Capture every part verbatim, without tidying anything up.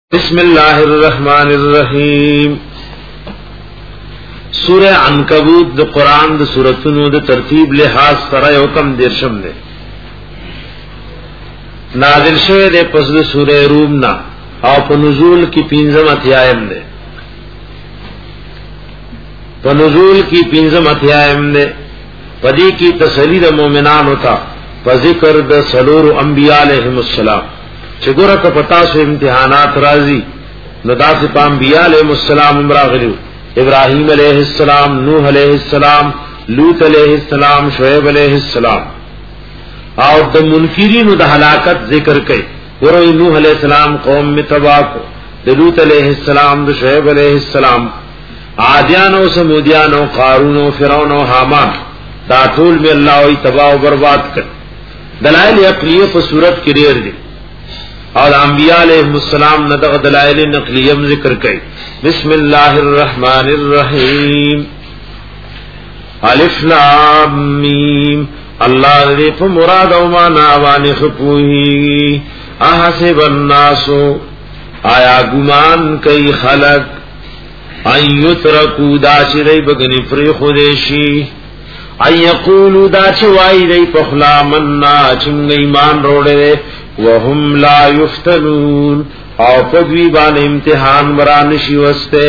बिस्मिल्लाहिर्रहमानिर्रहीम। सूरह अनकबूत द कुरान द सूरतुनो द तरतीब लिहाज सरा हुकम दिरशम दे नाजिल शवे दे पस द सूरह रूम ना और पनुजूल की पिंजम अध्यायम दे पनुजूल की पिंजम अध्यायम दे पदी की तसली द मोमिनान होता पजिकर द सलूर अंबिया अलैहिमुस्सलाम चगोरा का पता से इम्तिहानात राजी नदा से पाम्बिया अलैहिमुस्सलाम इमरागलू इब्राहिम अलैहिस्सलाम नूह अलैहिस्सलाम लूत अलैहिस्सलाम शुएब अलैहिस्सलाम और द मुनकिरीन द हलाकत जिक्र कई वरो नूह अलैहिस्सलाम कौम में तबाह को द लूत अलैहिस्सलाम द शुएब अलैहिस्सलाम आदियानो समुदियानो कारूनो फिरौनो हामान दातुल में अल्लाह तबाह बर्बाद कर दलाइल अक़लिय्य पर सूरत की रेर दी और अंबिया अलैहिस्सलाम नदग़ दलाइल नक़लियम जिक्र कई। बिस्मिल्लाहिर्रहमानिर्रहीम अलिफ लाम मीम अल्लाह ने प मुराद औ माना वानि खपुही अहसिबन नासो आया गुमान कई खलक अन युत्रकू दाशिरै बगनि फ्री खुदेशी अन यक़ूलू दाचवाई रै पखला मन्ना चिंग ईमान रोड़े वहुम ला युफ्तनून और पदवी बान इम्तिहान बरानशी वस्ते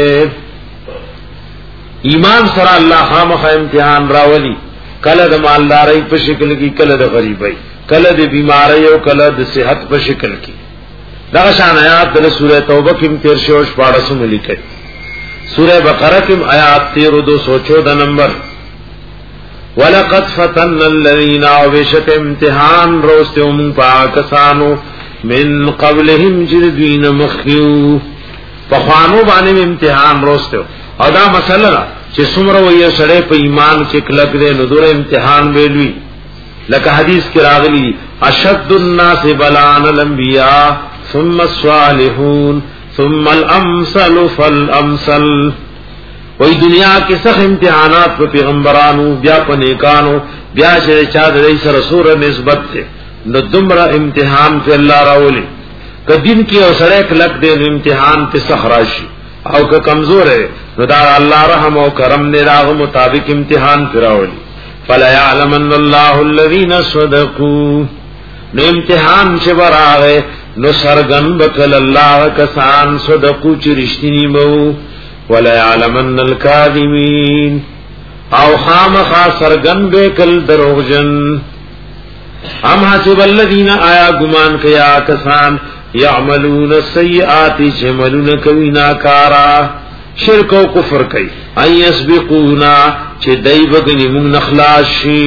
ईमान सरा अल्लाह खामखा इम्तिहान रावली कलद मालदारी पर शिकल की कलद गरीबई कलद बीमारी और कलद सेहत पर शिकल की दगशान आयात दल सूरह तौबा की तेरशोश पाड़सों में लिखे सूरह बकरा की आयात तेरह दो सौ चौदह नंबर वलक़द फ़तन्ना अल्लज़ीना बेशक इम्तिहान रोस्ते उम पाकसानो मिन क़ब्लिहिम जिरदीन मखियू पख्वानो बाने में इम्तिहान रोस्ते अदा मसला चे सुमरो ये सड़े पे ईमान के क्लक दे नुदुर इम्तिहान बेलवी लका हदीस के रागली अशद्दुन्नास बलान अल-अंबिया सुम्मा स्वालिहून सुम्मा अल-अमसल फल-अमसल वही दुनिया के सख इम्तिहानात पर पैगम्बरानो ब्या पनेकानो ब्या शे चाद रईस रसूल निस्बत थे न दुमरा इम्तिहान पे अल्लाह रावली क दिन की अवसरे लग दे इम्तिहान पे सख राशि और क कमजोर है नदार अल्लाह रहम और करम ने राग मुताबिक इम्तिहान पे रावली फला यअलमन अल्लाहु अल्लज़ीना सदक़ू न इम्तिहान से बरागे न सरगन बकल अल्लाह कसान सदक़ू चिरिश्तिनी बहु वला यअलमन्नल काज़िमीन औ खामखा सरगन बेकल दरोगजन हम हसिबल्लज़ीना आया गुमान कया कसान यअमलून सय्याति चमलून कवीना कारा शिरक और कुफ्र कई अन यस्बिकूना चे दई बगनी मुंग नखलाशी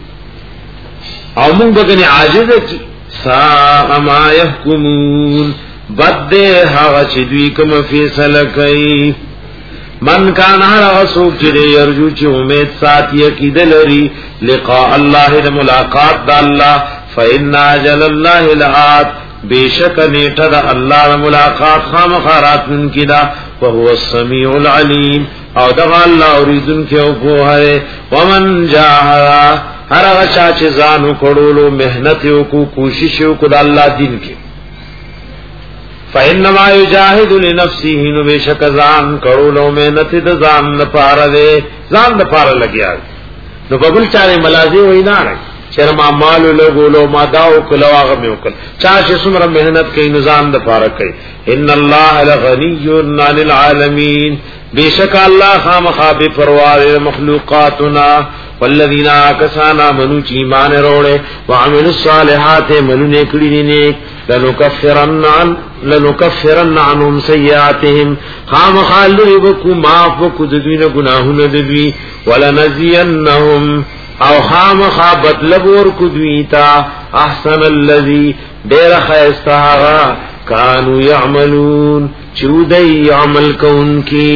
और मुंग बगनी आजिज की सा मा यहकुमून बदे हावा चे द्वी कम फैसला कई मन का नहरा सूख चिरे अर्जू ची उम्मीद साथी की दलरी लिका अल्लाह द मुलाकात द अल्लाह फ़इन्ना जलल्लाह लआत बेशक नेटा द अल्लाह द मुलाकात खामखारात मुनकी दा वहुवा समीउल अलीम और दगा अल्लाह औरीदुन के उपो है वमन जाहरा हर अचा चे जानू कड़ोलो मेहनतियों को कोशिशों को द अल्लाह दिन के फ़इन्नमा युजाहिदु लिनफ्सिही नु बेशक जान करोलो मेहनत द जान न पार दे जान न पार लगिया नु बबुल चारे मलाजी वही ना रहे शर्मा मालो लोगो लो मा दाओ कलवाग में उकल चाशे सुमर मेहनत कई निजान द पार कई इन्नल्लाह लग़निय्युन अनिल आलमीन बेशक अल्लाह खामखा बेपरवाह मखलूकातुना वल्लज़ीना कसाना मनु ईमान रोड़े व अमिलुस सालिहात मनु नेकड़ी नेक लनुकफ्फिरन्न लनुकफ्फिरन्न अन्हुम सय्यातिहिम खामखा लुबकु माफ कुददीन गुनाहुन दबी वलनज़ियन्नहुम औ खामखा बदलब और कुदवीता अहसन अल्लज़ी डेर खैस्ता कानू यअमलून चूदई अमल कौन की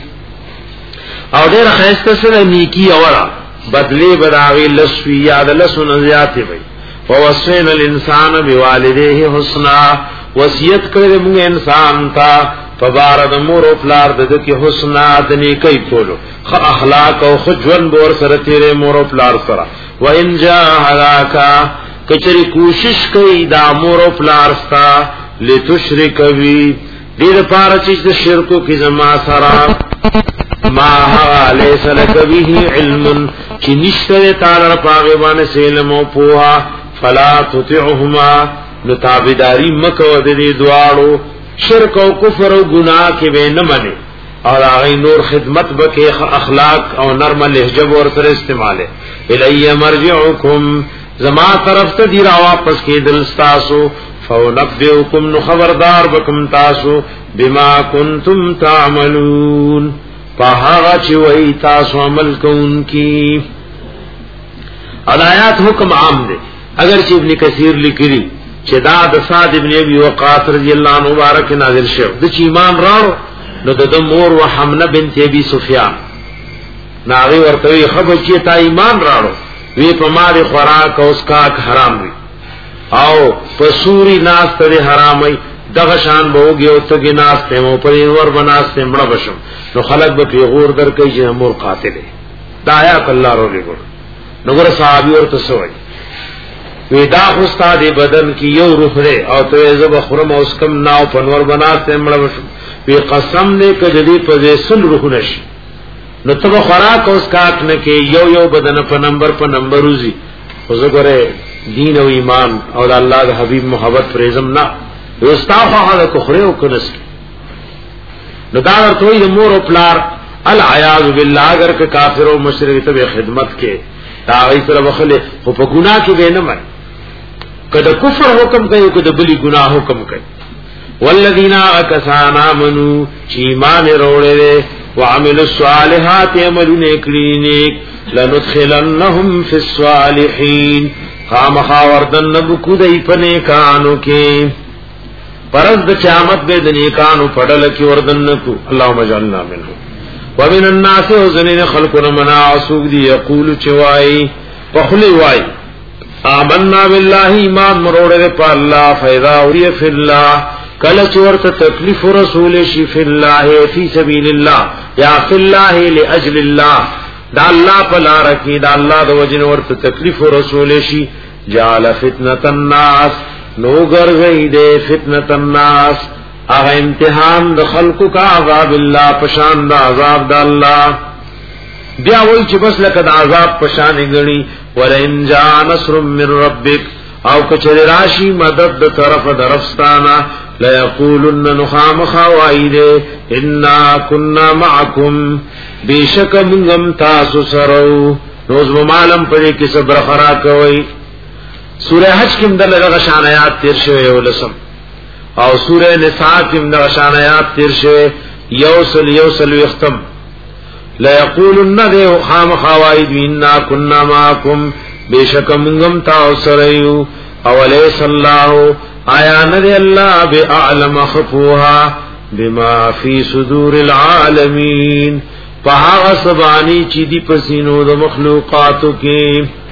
और डेर खैस्ता से नीकी औरा बदले बदावे लस्वी याद लसुन ज़ियाते भई ववस्सैना अल-इंसान बिवालिदैहि हुस्ना वसियत करे मुंग इंसान था फबारद मोर प्लार दद के हुस्ना दने कई पोलो ख अखलाक और खुजवन बोर सर तेरे मोर प्लार सरा व इन जाहलाका कचरी कोशिश कई दा मोर प्लार सा ले तुशरिक भी دې لپاره چې د شرکو کې زما سره ما ليس لك به علم چې نشته تعالی پاغه باندې علم او پوها فلا تطعهما نتابداری مکو د دې دواړو شرک او کفر او گناہ کې به نه مني اور هغه نور خدمت بکې اخلاق او نرم لهجه ور سره استعماله الی مرجعکم زما طرف ته دی را واپس کې دل تاسو فونبئکم نو خبردار بکم تاسو بما کنتم تعملون پہاغا چوئی تاسو عمل کونکی آیات حکم عام دے اگر چی ابن کثیر لکری چی دا دا سعد ابن ابی وقاص رضی اللہ عنہ مبارک نازل شو دا چی ایمان راو نو دا مور و حمنہ بنت ابی سفیان ناغی ورطوی خبر چی تا ایمان راو وی پا ماری خوراک او اسکاک حرام وی او پسوری ناس تر حرام وی دغشان بہوگی او تگی ناستے مو پر انور بناستے مڑا بشم نو خلق با پیغور در کئی جن امور قاتل ہے دا آیات اللہ رو لے گر نگر صحابی اور تسوئی ویدا خستا دے بدن کی یو روح دے او تو ایزب خرم او اسکم ناو پنور بناستے مڑا بشم وی قسم دے کجدی پزے سل روح نشی نو تب خوراک او اسکاک نکے یو یو بدن پا نمبر پا نمبر روزی خزگرے دین و ایمان او دا اللہ دا حبیب محبت پریزم نا استاخا حالا کخرے و کنسکی نو داور توی دا مور و پلار العیاذ باللہ اگر که کافر و مشرک تب خدمت کے تاغی سر بخلے خو پا گناہ کی بے نمائی کدا کفر حکم کئی کدا بلی گناہ حکم کئی والذین اکسان آمنو چی ایمان روڑے دے وعمل الصالحات عملو نیکلی نیک لندخلنہم فی الصالحین خامخا وردن نبکو دی پنیکانو کے پرز د قیامت به د نیکانو پړل کی وردن کو اللهم اجعلنا منهم ومن الناس وزنین خلقنا مناسوق دی یقول چوای پخلی وای آمنا بالله ایمان مروڑے په الله فاذا اوری فی الله کله چورته تکلیف رسول شی فی الله فی سبیل الله یا فی الله لاجل الله دا الله پلا رکی دا الله د وجن ورته تکلیف رسول شی جعل فتنه الناس نو گرزئی دے فتنة الناس اغا امتحان دا خلقو کا عذاب اللہ پشان دا عذاب دا اللہ بیا وی چی بس لکد عذاب پشان گڑی ولئن جا نصر من ربک او کچر راشی مدد دا طرف دا رفستانا لیقولن نخام خوائی دے انا کننا معکم بیشک منگم تاسو سرو نوز ممالم پڑی کی صبر خراکوئی سورہ حج کی مدل غشان آیات تیر شوئے ولسم او سورہ نساء کی مدل غشان آیات تیر شوئے یوسل یوسل ویختم لیقولن دے خام خوائد وینا کننا ماکم بیشک منگم تاو سریو اولیس اللہ آیا ندے اللہ بے اعلم خفوها بما فی صدور العالمین پہاغ سبانی چی دی پسینو دا مخلوقاتو کی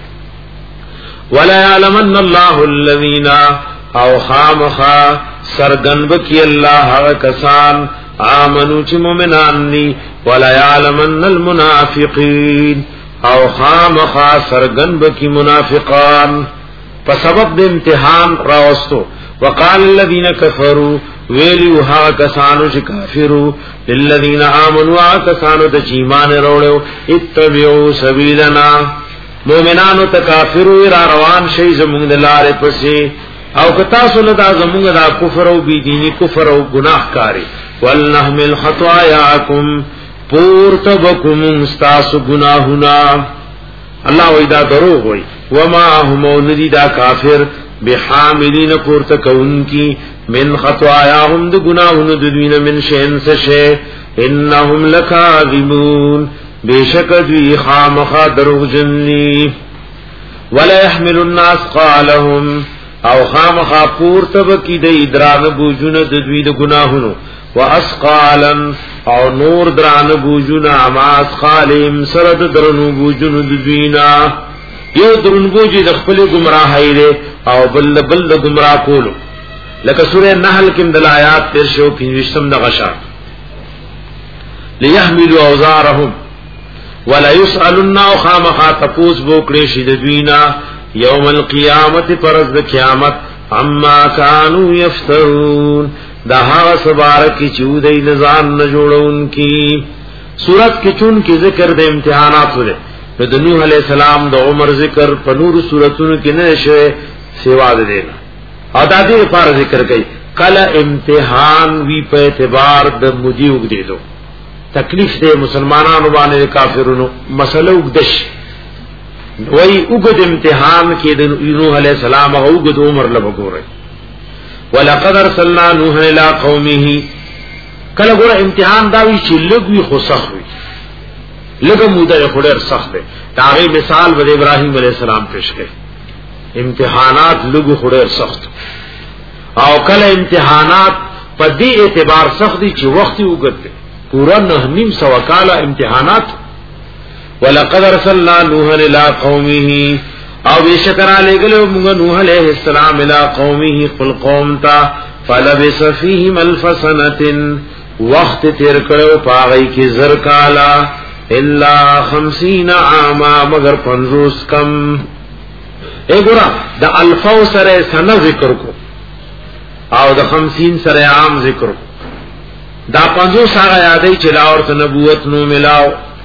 ولا يعلمن الله الذين او خامخا سرگن بکی اللہ کسان آمنو چی مومنان نی ولا يعلمن المنافقین او خامخا سرگن بکی منافقان فسبب دے امتحان راوستو وقال الذين كفروا ویلیو ها کسانو چی کافرو للذین آمنو ها کسانو تا چیمان روڑو اتبعو سبیلنا مومنانو تکافرو را روان شئی زمونگ دلار پسی او کتاسو لدا زمونگ دا کفر او بیدینی کفر او گناہ کاری والنحمل خطوایاکم پورتبکم استاسو گناہنا اللہ ویدہ دروغ وی وما همو ندی دا کافر بحاملین پورتکون کی من خطوایاهم دا گناہن ددوین من شین سشے انہم لکاذبون بیشک دوی خامخا دروغ جنی ولا يحمل الناس قالهم او خامخا پورتب کی دی دران بوجون دوی د گناهونو واسقالا او نور دران بوجون اما اسقالهم سرد درنو بوجون دوینا یو درن بوجی د خپل گمراهی له او بل بل د گمراه کولو لکه سورہ نحل کې د آیات تیر شو پنځم د غشا ليحملوا اوزارهم ولا يسألن خامخا تپوس بوکړي شي د دوینا یوم القیامت پرز د قیامت عما كانوا يفترون دا هغه سبار کی چودې نظام نه جوړون کی سورت کې چون کې ذکر د امتحانات ولې د نوح علی السلام د عمر ذکر په نور سوراتونو کې نه شوه سیوا ده دینا او د دې لپاره ذکر کوي کله امتحان وی په اعتبار د مودي وګړو تکلیف دې مسلمانانو باندې کافرونو مسله وګدش وای وګد امتحان کې د نوح علی السلام او وګد عمر لبګوري ولقد ارسلنا نوح الى قومه کله ګور امتحان دا وی چې لګوي خو سخت وي لګه موده خورر سخت دی داغه مثال ود ابراهيم عليه السلام پیش کړي امتحانات لګو خورر سخت او کله امتحانات په دې اعتبار سخت دي چې وخت وګت پورا نه نیم سو کاله امتحانات ولقد ارسلنا نوح الى قومه او بشکر علی گلو موږ نوح علیہ السلام الى قومه قل قوم تا فلبث فيهم الف سنه وقت تیر کړو پاغی کی زر کالا الا خمسین عاما مگر پنځوس کم اے ګورا د الفو سره سنه ذکر کو او د خمسین سره عام ذکر کو دا پنځوس هغه یادې چې لا ورته نبوت نو ملاو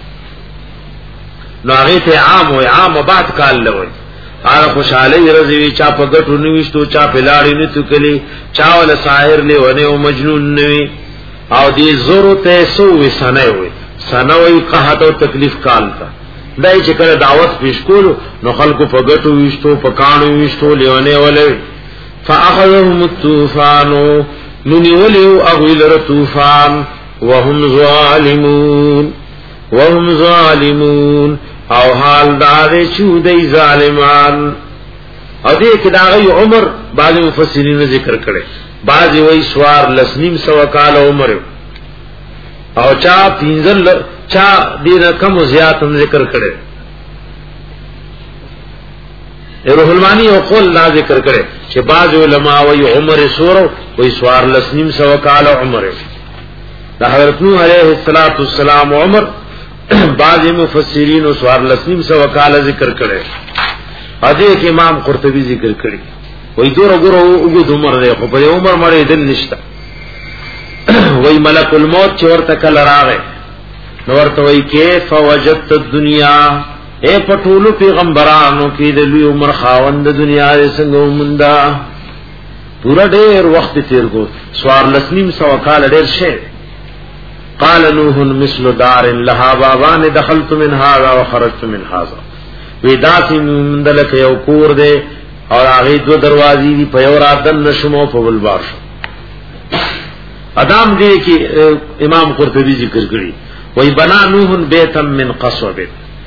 نو هغه ته عام او عام بعد کال لوي هغه خوشاله رضوی چا په ګټو نوښتو چا په لاړې نه تکلی چا ول ساحر له ونه او مجنون نه او دې زورو ته سو وسنه وي سنوي قحط او تکلیف کال تا دای چې کله دعوت پیش کولو نو خلکو په ګټو وښتو په کانو وښتو لیونه ولې فاخذهم الطوفان ننولوا اغيل طوفان وهم ظالمون وهم ظالمون او حال دار چو دی ظالمان او دې کې دا غي عمر بعض مفسرین ذکر کړي بعض وی سوار لسنیم سو کال عمر او چا پینځل چا دې رقم زیات هم ذکر کړي روح المانی او قول لا ذکر کړي چې بعض علما وی عمر سورو وی سوار لسنیم سو کال عمر دا حضرت نوح علیہ السلام عمر بعض مفسرین او سوار لسنیم سو کال ذکر کړي اده کې امام قرطبي ذکر کړي وای دور وګورو وګد عمر دی خو په عمر مړې دل نشتا وای ملک الموت چې ورته کله راغی نو ورته وای کیف وجدت الدنيا اے پټولو پیغمبرانو کې د لوی عمر خاوند دنیا یې څنګه ومندا پورا ډېر وخت تیر کو سوار لسنیم سو کال ډېر شه قال نوح مثل دار لها بابان دخلت من هذا وخرجت من هذا ویداسی مندلک یو کور دے اور آغی دو دروازی دی پیور آدن نشمو فول بارشو ادام دے کی امام قرطبی ذکر کری وی بنا نوحن بیتم من قصوب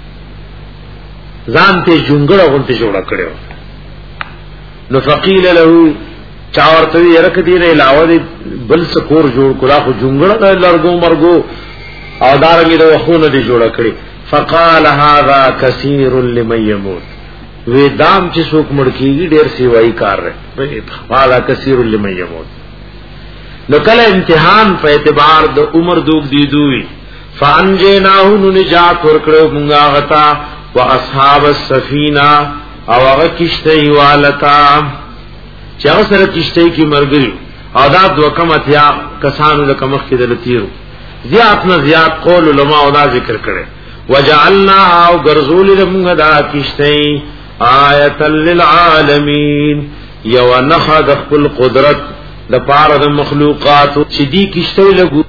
زانتے جنگڑا غنتے جوڑا کڑیو نو فقیل لہو چاورتوی رک دیر علاوہ دی بل سکور جوڑ کلا خو جنگڑا دا لرگو مرگو او دارنگی دا وخون دی جوڑا کڑی فقال هذا كثير لمن يموت وی دام چې څوک مړ کیږي ډیر سیوای کار رہے قال كثير لمن يموت نو کله امتحان په اعتبار د عمر دوک دی دوی فانجیناه نجات ورکړو مونږه غتا واصحاب السفینه او هغه کشته والتا چې هغه سره کشته کی مرګي آداب دوکمتیا کسانو د کمخ کې دلتیرو زیات نه زیات قول علماء او دا ذکر کړي وجعلنا او غرزول لمغ دا کشتي آیت للعالمین یو نخد خپل قدرت د پاره د مخلوقات چې دی کشتي لګو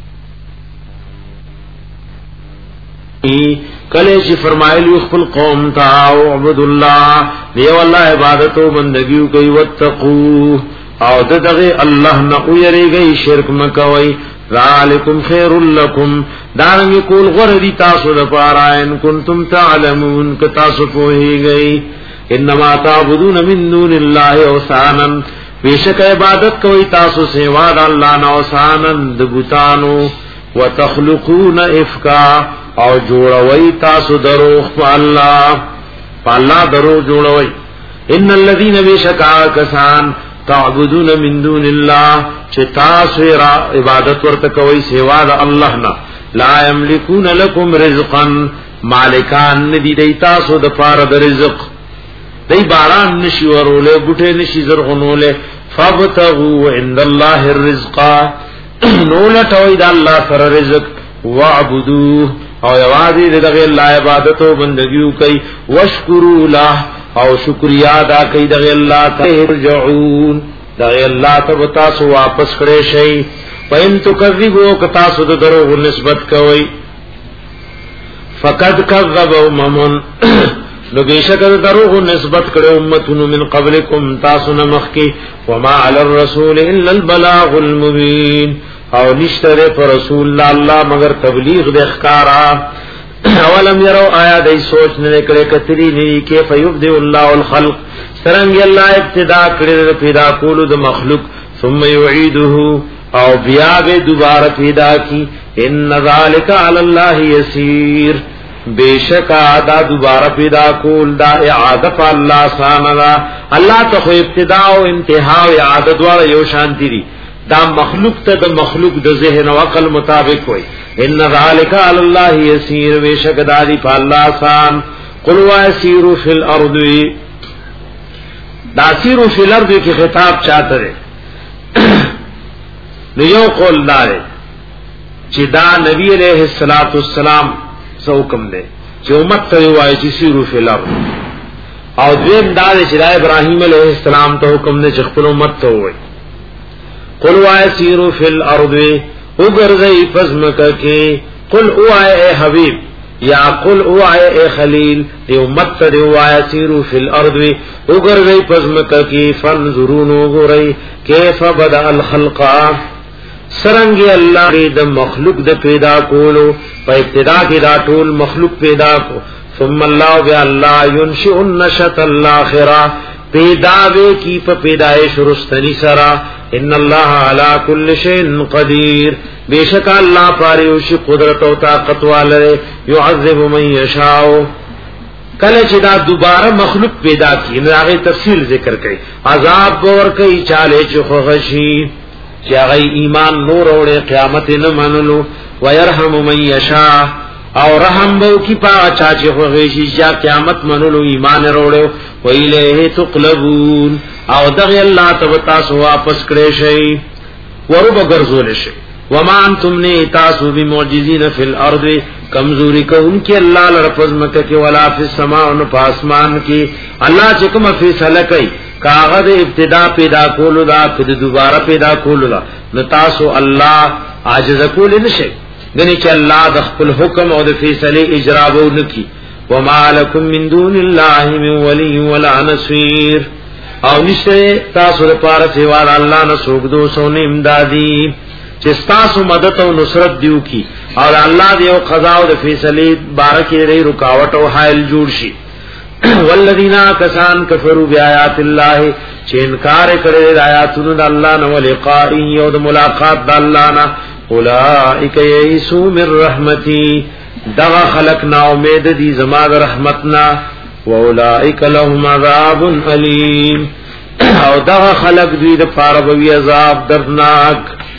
کله چې فرمایلی خپل قوم ته او عبد الله دی والله عبادت او بندګي کوي وتقو او دغه الله نه ويریږي شرک مکوي ذالکم خیر لکم دارنگی کول غردی تاسو دپارا ان کنتم تعلمون کتاسو پوہی گئی انما تعبدون من دون اللہ اوثانا بیشک عبادت کوئی تاسو سیواد اللہ نوثانا دبتانو وتخلقون افکا او جوڑوئی تاسو دروخ پا اللہ پا اللہ دروخ جوڑوئی ان الذین بیشک آکسان تعبدون من دون اللہ چه تاسو عبادت ورته کوي سوا د الله نه لا یملکون لكم رزقا مالکان ندی دی تاسو د پاره د رزق دی باران نشي ورولې بوټه نشي زرغونولې فابتغوا عند الله الرزق نو لټوي د الله سره رزق واعبدوه او یوازې دغه الله عبادت او بندګي کوي واشکروا له او شکریا ادا کوي دغه الله ته رجعون دغه الله ته تاسو واپس کړئ شي پاین تو کذبو ک تاسو د درو نسبت کوي فقد كذب امم نو بیشک دروغ نسبت کړو امتونو من قبلکم تاسو نه مخکي وما علی الرسول الا البلاغ المبین او نشتره پر رسول الله مگر تبلیغ د اخکارا اولم يروا آیا دای سوچ نه کړي کتری نه کې فیبدئ الله الخلق سرنګ الله ابتدا کړی پیدا کولو د مخلوق ثم يعيده او بیا به دوباره پیدا کی ان ذالک علی الله یسیر بیشک ادا دوباره پیدا کول دا اعاده الله سانا الله ته ابتدا او انتها او اعاده دوار یو شانتی دي دا مخلوق ته د مخلوق د ذهن او عقل مطابق وي ان ذالک علی الله یسیر بیشک دادی په الله سان قل واسیروا فی الارض دا سیروا فی الارض کی خطاب چاته ده نو یو قول دار چې دا نبی علیہ الصلوۃ والسلام سو حکم دے چې امت ته وایي چې سیرو فی الارض او دین دا چې ابراهیم علیہ السلام ته حکم دے چې خپل امت ته وایي قل وای سیرو فی الارض وګرځي فزمک کې قل اوای اے حبیب یا قل اوای اے خلیل دی امت ته وایي سیرو فی الارض وګرځي فزمک کې فنظرون وګورئ کیف بدا الخلق سرنگی اللہ د مخلوق د پیدا کولو په ابتدا کې دا ټول مخلوق پیدا کو ثم الله بیا الله ينشئ النشأة الاخرة پیدا وی کی په پیدائش رستنی سرا ان الله على كل شيء قدير بیشک الله پاریوش قدرت او طاقت والے يعذب من يشاء کله چې دا دوباره مخلوق پیدا کی نو هغه تفصیل ذکر کړي عذاب ور کوي چاله چې خوشي چې هغه ایمان نور اورې قیامت نه منلو ويرحم من یشاء او رحم بو کی پا چا چې خوږي چې قیامت منلو ایمان وروړو ویله تقلبون او دغه الله ته تاسو واپس کړئ شي ورب ګرځول شي وما انتم نه تاسو بمعجزین فی الارض کمزوری کوم کې الله لرفض مکه کې ولا فی السماء او په اسمان کې الله چې کوم فیصله کوي کاغذ ابتدا پیدا کولو دا کله دوباره پیدا کولو دا نتاسو الله عاجز کول نشي غني چې الله د خپل حکم او د فیصله اجرا وونکي وما لكم من دون الله من ولي ولا نصير او نشته تاسو لپاره سیوا الله نه سوګ دو سونه امدادي چې تاسو مدد او نصرت دیو کی او الله دی او قضا او د فیصله بارکه لري رکاوټ او حائل جوړ شي والذین کسان کفروا بیاات الله چې انکار کړي د آیاتونو د الله نه ولقاء او د ملاقات د الله نه اولئک یئسوا من رحمتي دغه خلق نا امید دي زما د رحمتنا واولئک لهم عذاب الیم او دغه خلق دوی د پاره وی عذاب دردناک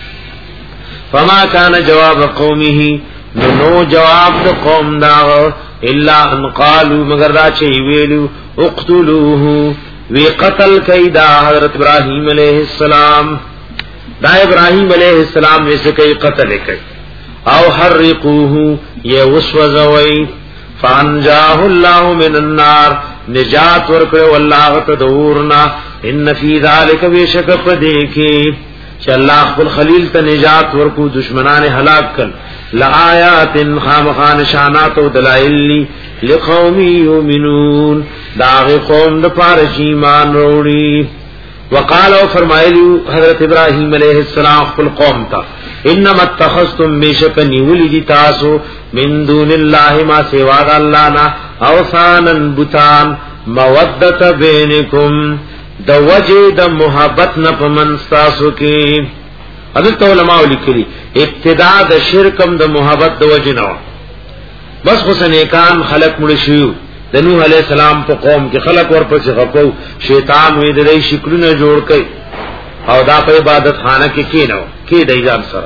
فما کان جواب قومه نو جواب د قوم دا الا ان قالوا مگر دا چې ویلو اقتلوه وی قتل کیدا حضرت ابراہیم علیہ السلام دا ابراہیم علیہ السلام نے سے کئی قتل کړي او حرقوه یہ وسوځوي فانجاه الله من النار نجات ورکړو الله ته دورنا ان فی ذلک بیشک پدې کې چې الله خپل خلیل ته نجات ورکو دشمنان هلاک کړ لآیات خامخان شانات و دلائل لقوم یؤمنون داغ قوم د پاره ایمان وروړي وقالو فرمایلی حضرت ابراہیم علیہ السلام خپل قوم ته انما اتخذتم بشکن ولدی تاسو من دون الله ما سوا الله نا اوثانا بوتان مودت بینکم د وجه د محبت نه پمن تاسو کې حضرت علماء لیکلي ابتداء د شرکم د محبت د وجه نه بس حسنیکان خلق مړ شيو د نوح علیہ السلام په قوم کې خلق ورپسې غپو شیطان وې د دې شکلونه جوړ کړي او دا په عبادت خانه کې کینو کې دای ځان سره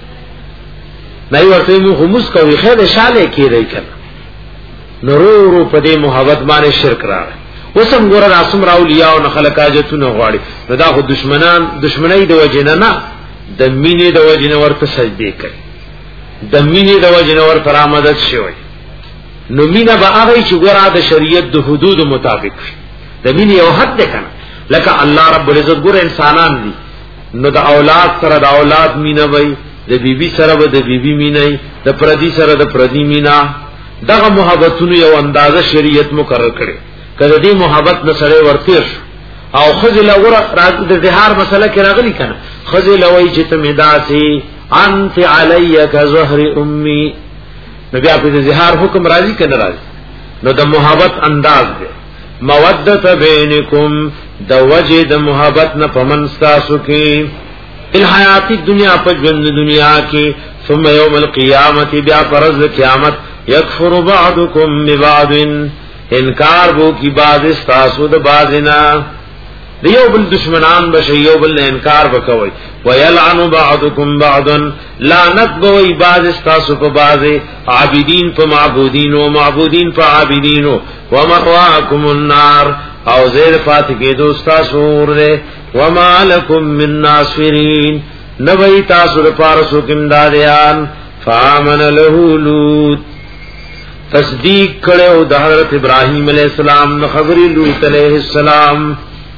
نه ورته مو خمس کوي خیر شاله کې دی کنه نورو په دې محبت باندې شرک راغی وسم ګور راسم راولیا او خلک حاجتونه غواړي نو دا خو دشمنان دشمنی د وجنه نه د مینې د وجنه ورته سجدي کوي د مینې د وجنه ورته رامدد شوی نو مینه به هغه چې ګور د شریعت د حدود مطابق د مینې یو حد ده کنه لکه الله رب العزت ګور انسانان دي نو د اولاد سره د اولاد مینه وای د بیبي سره به د بیبي مینه د پردي سره د پردي مینه دغه محبتونو یو اندازه شریعت مقرر کړي کله دې محبت نه سره ورتیر او خذل اور د زهار مسله کې راغلی کنه خذل وای چې ته مداسي انت علی کظهر امي نبی په زهار حکم راضی کنه راضی نو د محبت انداز دی مودت بینکم د وجه د محبت نه پمنستاسو کې الحیات الدنیا په ژوند دنیا کې ثم یوم القیامت بیا پرز قیامت یکفر بعضکم ببعض انکار بو کی بعض استاسو د بعضنا دیو بل دشمنان بشي یو بل انکار وکوي ويلعن بعضكم بعضا لعنت بوي بعض استاسو په بعض عابدین په معبودین او معبودین په عابدین ومأواكم النار او زیر فاتحه دوستا سور دے وما لكم من ناصرین نبی تاسو د پارسو کینداریان فامن له لوط تصدیق کړو د حضرت ابراهیم علیہ السلام نو خبري لوط علیہ السلام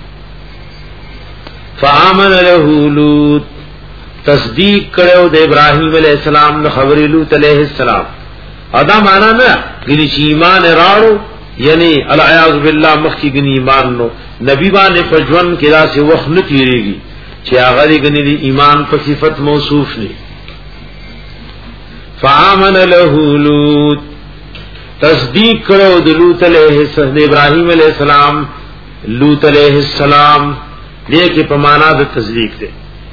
فآمن له لوط تصدیق کړو د ابراهیم علیہ السلام نو خبري لوط علیہ السلام ادا معنا نه ګری چې ایمان راړو یعنی العیاذ بالله مخکی ګنی ایمان نو نبی باندې پجون کې داسې وخت نه تیریږي چې هغه دې ګنی دی ایمان په صفت موصوف نه فآمن له لوط تصدیق کړو د لوط علیہ السلام د ابراهیم علیہ السلام لوط علیہ السلام دې کې په معنا د تصدیق ده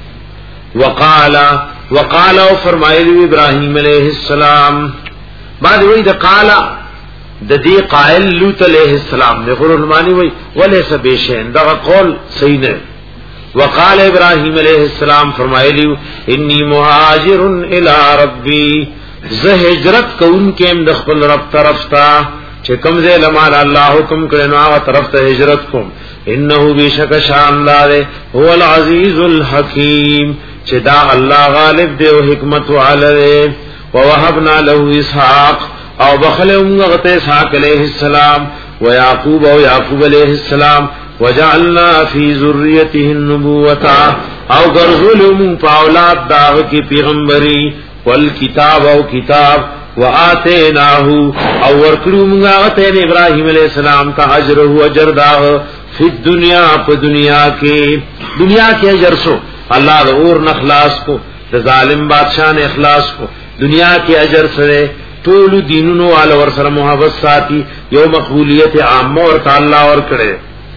وقال وقال او فرمایلی ابراهیم علیہ السلام بعد وی د قال د دې قائل لوط علیہ السلام د قرآن معنی وی وليس بشین دا قول صحیح نه وقال ابراهیم علیہ السلام فرمایلی انی مهاجر الی ربی زه هجرت کوم کېم د خپل رب طرف ته چې کوم ځای لمال الله حکم کړي نو هغه طرف ته هجرت کوم انه بشک شاندار هو العزیز الحکیم چې دا الله غالب دی او حکمت والے ووهبنا له اسحاق او بخلهم ته اسحاق علیہ السلام ويعقوب او يعقوب علیہ السلام وجعلنا في ذريته النبوة او غرزلهم فاولاد داو کی پیغمبري والکتاب او کتاب وآتیناه او ورکړو موږ ته ابراهیم علیہ السلام ته اجر هو اجر دا فی الدنیا په دنیا کې دنیا کې اجر سو الله د اور نخلاص کو د ظالم بادشاہ نے اخلاص کو دنیا کې اجر سره ټول دینونو وال ور سره محبت ساتي یو مقبولیت عامه اور تعالی اور کړي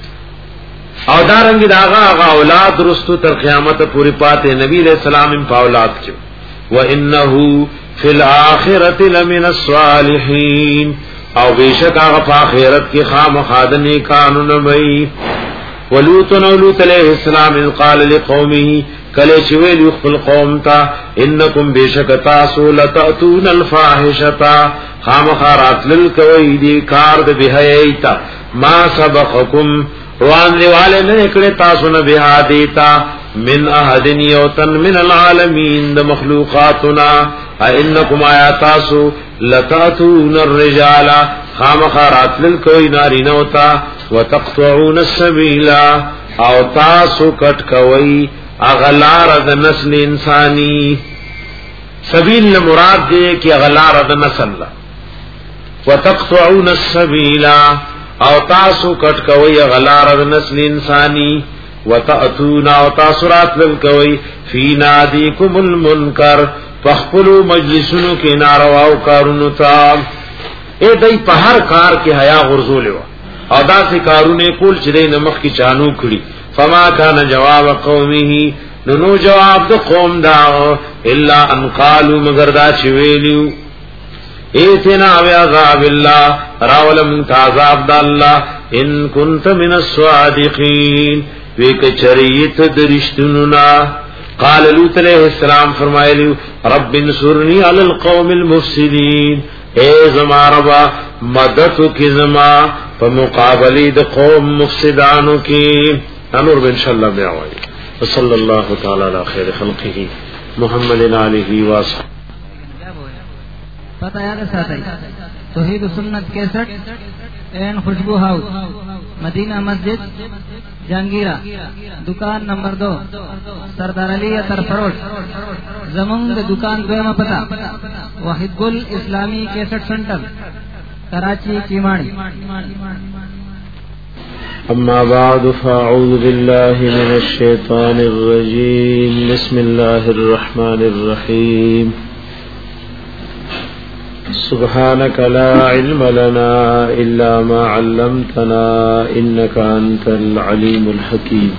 او دارنګ داغه هغه اولاد رستو تر قیامت پوری پاته نبی علیہ السلام په اولاد کې وانه فی الاخرۃ لمن الصالحین او بیشک هغه په آخرت کې خامخادنی قانون وي ولوط نو لوط علیہ السلام قال لقومه کله چې ویل خپل قوم ته انکم بیشک تاسو لتاتون الفاحشه خامخارات للکوي دی کار د بهایتا ما سبقکم روان دیواله نه کړه تاسو نه بها دیتا من احدن یوتن من العالمین د مخلوقاتنا انکم آیاتاسو لتاتون الرجال خامخارات للکوي نارینوتا وتقطعون السبیل او تاسو کټ کوي اغلار د نسل انسانی سبیل مراد دے کہ اغلار د نسل وتقطعون السبیل او تاسو کټ کوي اغلار د نسل انسانی وتاتون او تاسو راتل کوي فی نادیکم المنکر فخلوا مجلسونو کې ناروا او کارونو تا اے دای په هر کار کې حیا غرزول او دا سي کارونه کول چې د نمخ کی چانو کړی فما كان جواب قومه نو جواب د قوم دا الا ان قالوا مگر دا چې ویلو ایتنا عذاب الله راولم عذاب د الله ان كنت من الصادقين وک چریت درشتنا قال لوط علیہ السلام فرمایلی رب انصرنی علی القوم المفسدین اے زما ربا مدد کی زما په مقابله د قوم مفسدانو کی انور ان شاء الله بیا وایي صلی الله تعالی علی خیر خلقه محمد علیه و صحبه پتہ یاد ساتي توحید سنت کیسٹ این خوشبو ہاؤس مدینہ مسجد جہانگیرہ دکان نمبر دو سردار علی اطہر فروش زمون دکان دویمہ پتہ واحد گل اسلامی کیسٹ سنٹر کراچی کیماڑی. اما بعد فاعوذ بالله من الشیطان الرجیم بسم الله الرحمن الرحیم سبحانك لا علم لنا إلا ما علمتنا إنك أنت العليم الحكيم.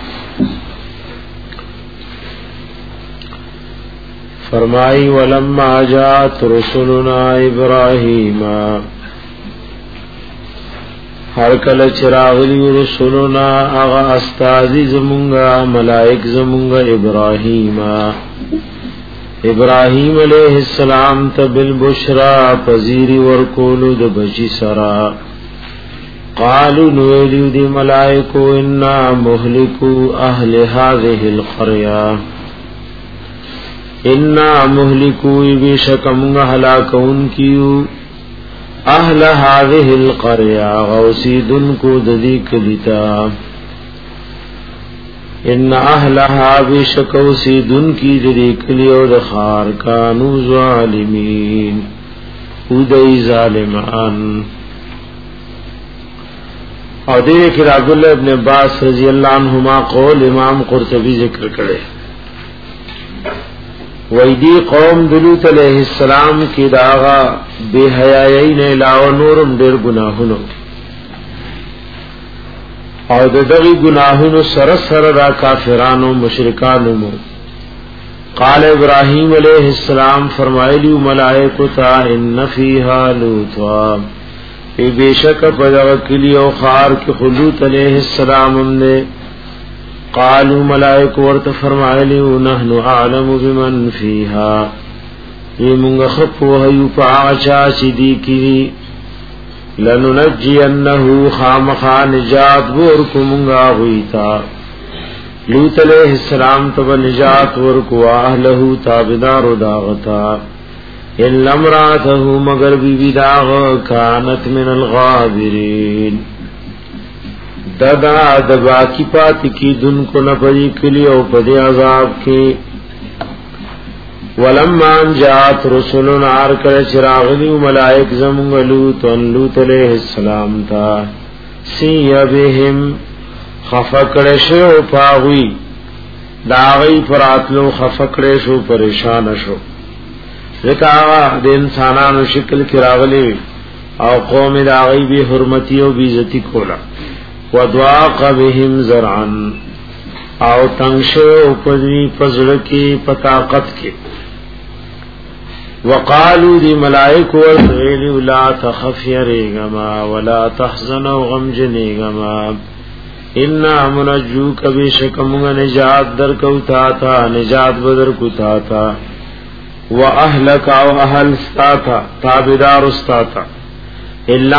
فرمائی ولما جاءت رسلنا إبراهيم ہر کل چراغلی رسولنا اغا استازی زمونگا ملائک زمونگا ابراہیم ابراہیم علیہ السلام تا بالبشرا پذیری ورکولو د بچی سرا قالو نویلیو دی ملائکو انا مهلکو اہل هذه القرية انا مهلکو بیشکمونگا ہلاکون کیو اہل هذه القرية غوسیدن کو ددی کلیتا ان اهلها بشکوسیدن کی ددی کلی او دخار کانو ظالمین ادئی ظالمان. اور دیکھ عبداللہ ابن عباس رضی اللہ عنہما قول امام قرطبی ذکر کرے ویدی قوم دلوت علیہ السلام کی داغا بے حیائین علاوہ نورم دیر گناہنو او د دغی گناہنو سر سر را کافرانو مشرکانو مو. قال ابراہیم علیہ السلام فرمائلیو ملائکو تا ان فیہا لوطا ای بیشک پدغ کلی او خار کی خلوط علیہ السلام نے. قالو ملائکو ورت فرمائلیو نحن اعلم بمن فیہا ای منگ خب وحیو پا آچا چی دی کی لننجینه خامخا نجات ورکمنگا ہوئیتا لوط علیہ السلام تب نجات ورکو اہلہو تابدار داغتا ان لمراته مگر بی بی داغ کانت من الغابرین ددا دبا کی پاتی کی دن کو نپری کلی او پدی عذاب کی. ولما جاءت رسلنا ارکل چراغلی ملائک زمون لوط لوط علیہ السلام تا سی بهم خفقڑ شو پاوی داغی پراتلو خفقڑ شو پریشان شو ذکا د انسانانو شکل کراغلی او قوم داغی بی حرمتی او بی عزتی کولا ودواق بهم زرعا او تنگشو پدوی پزڑکی پتاقت کی. وقالو دی ملائک ورغیلی لا تخف یریگما ولا تحزن غم جنیگما انا منجوک بیشکمونگ نجات در کو تاتا نجات بدر کو تاتا و اہلک او اہل استاتا تابدار استاتا الا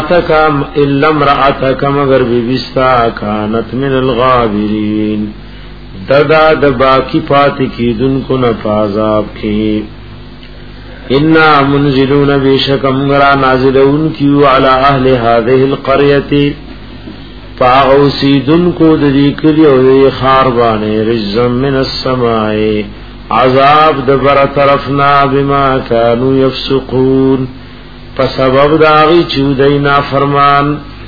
امراتک مگر بی بستا کانت من الغابرین ددا دبا کی پاتی کی دن کو نفاذاب کی. انا منزلون بیشک امگرا نازلون کیو علی اہل هذه القرية فاغوسیدن کو ددی کلی او دی خاربانے رجزم من السماء عذاب دبر طرفنا بما كانوا يفسقون فسبب داغی چودینا فرمان.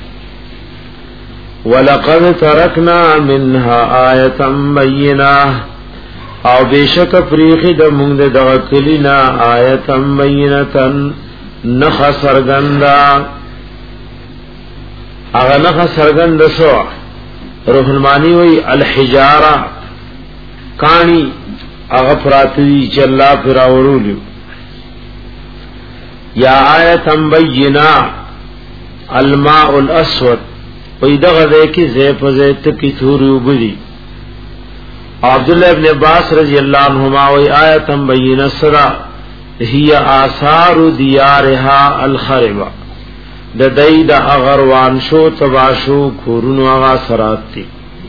ولقد ترکنا منها آیتا بینہ او بیشک پریخی د مونږ د دغه کلینا آیتم بینتن نخ سرګندا اغه نخ سرګند شو روح المانی وی الحجاره کانی اغه پراتوی چې الله پر اورولو یا آیتم بینا الماء الاسود وی دغه دې کې زې په زې تکي تھوري وبدي. عبداللہ ابن عباس رضی اللہ عنہما وی آیتم بین سرا ہی آثار دیارها الخربہ د دای د اغروان شو تباشو کورونو هغه سرات دي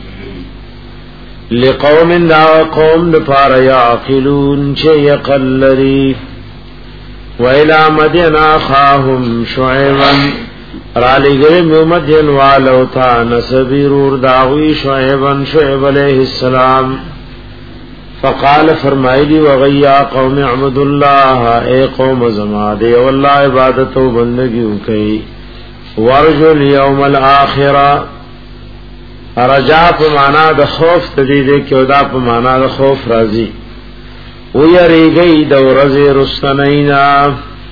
لقوم دا قوم لپاره یعقلون چې یقلری وإلى مدین اخاهم شعیبا را لګره مدین والو تا نسبیرور داوی شعیبا شعیب علیہ السلام فقال فرمایلی وغیا قوم اعبدوا الله اے قوم زما دے والله عبادت او بندگی وکي ورجو اليوم الاخره رجا په معنا د خوف تدیده کې او دا په معنا د خوف راځي او یریږي د ورځې رستنینا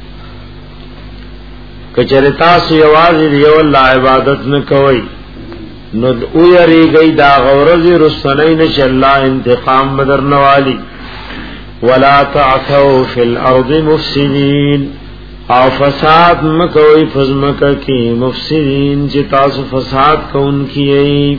کچره تاسو یوازې یو الله عبادت نه کوئ نو او یریږي دا ورځې رستنینا چې الله انتقام بدر نوالی ولا تعثوا فی الارض مفسدین او فساد مکوئ فزمکه کې مفسدین چې تاسو فساد کوونکی یې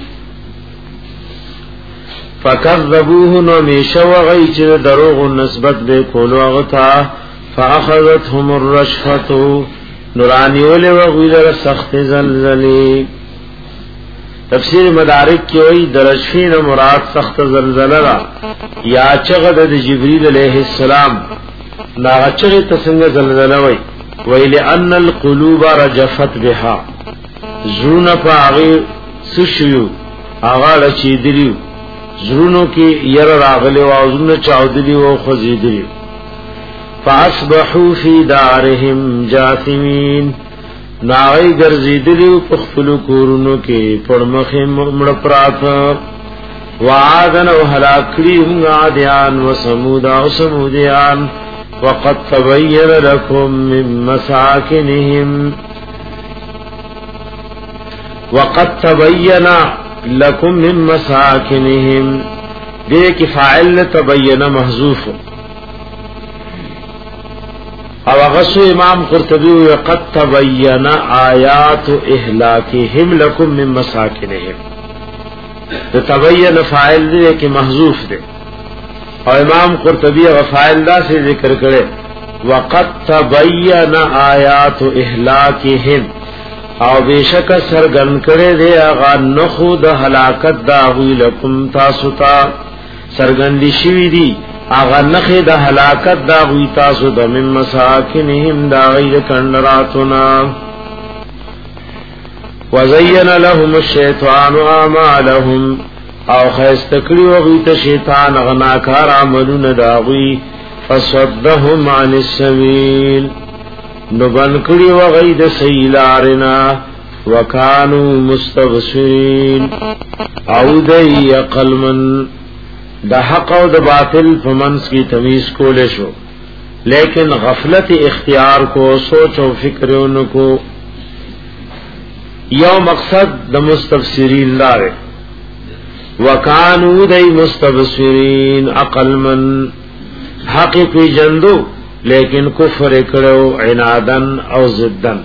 فکذبوه نو میشو غی چې دروغ نسبت به کولو غتا فاخذتهم الرشفه نورانی ول وغیره سخت زلزلې تفسیر مدارک کې وایي درشفین مراد سخت زلزلہ را یا چغد د جبرئیل علیہ السلام نا چغه تسنګ زلزلہ وای ویل ان القلوب رجفت بها زون پاغي سشیو اغاړه چی دیو زرونو کې ير راغله او زونه چاودلی او خزیدلی فاصبحوا في دارهم جاثمين ناوی ګرځیدلی په خپل کورونو کې پړمخه مړ پراته وعادن او هلاکړي هم عادیان و سمود او سمودیان وقد تبين لكم من مساكنهم وقد تبين لكم من مساكنهم دې کې فاعل تبين محذوف او غسو امام قرطبی وقد تبين آیات اهلاکهم لكم من مساكنهم ته تبين فاعل دې کې محذوف دي او امام قرطبی او فاعل دا سے ذکر کړي وقد تبين آیات اهلاکهم او بیشک سرګن کړي دی هغه نخو د هلاکت دا وی لکم تاسو ته سرګندې شوی دی هغه نخې د هلاکت دا وی تاسو د من مساکنهم دا غیر کندراتنا وزین لهم الشیطان اعمالهم او خیستکړي وغی ته شیطان غناکار عملونه دا وی فصدهم عن السبیل نو بنکړي و غید سیلارنا وکانو مستبصرین او دی عقلمن د حق او د باطل فمنس کی تمیز کول شو لیکن غفلت اختیار کو سوچ او فکرونو کو یو مقصد د مستبصرین لاره وکانو دی مستبصرین عقلمن حق پی جندو لیکن کفر کړو عنادن او ضدن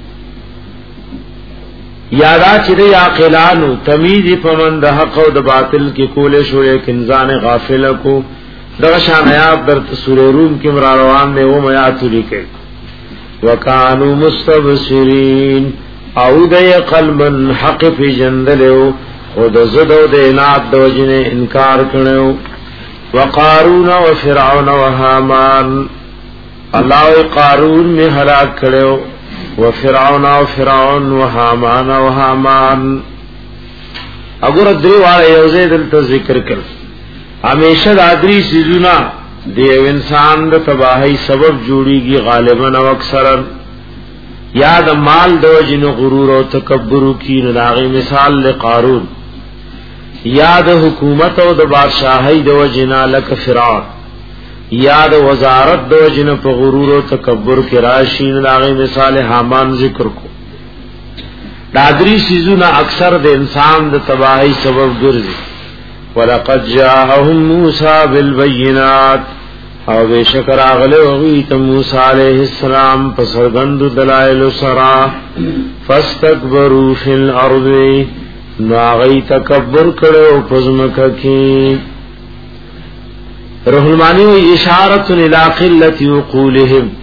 یادا چې د عاقلانو تمیز پمن د حق او د باطل کې کول شو لیکن ځان غافل کو دغه شان آیات در سورې روم کې مر روان دی او میات لیکي وکانو مستبصرین او د قلبن حق فی جندلو او د زد او د عناد د وجنه انکار کړو وقارون وفرعون وهامان الله قارون میں ہلاک کړو و فرعون او فرعون و حامان او حامان اگر درې واړه یو ځای دلته ذکر کړ همیشه د ادري سيزونه د انسان د تباہی سبب جوړیږي غالبا او اکثرا یا د مال د وجن غرور او تکبر کی ناغي مثال لقارون یا د حکومت او د بادشاہي د وجنا لک فرعون یا د وزارت د وجن په غرور او تکبر کې راشین لاغه مثال حامان ذکر کو دادری سيزونه اکثر د انسان د تباہی سبب ګرځي ولقد جاءهم موسى بالبينات او بشکر اغله وی ته موسی علیہ السلام په سرګند دلایل سرا فاستكبروا في الارض ناغی تکبر کړو پزمکه کې روح المانی و اشارت الى قلت عقولهم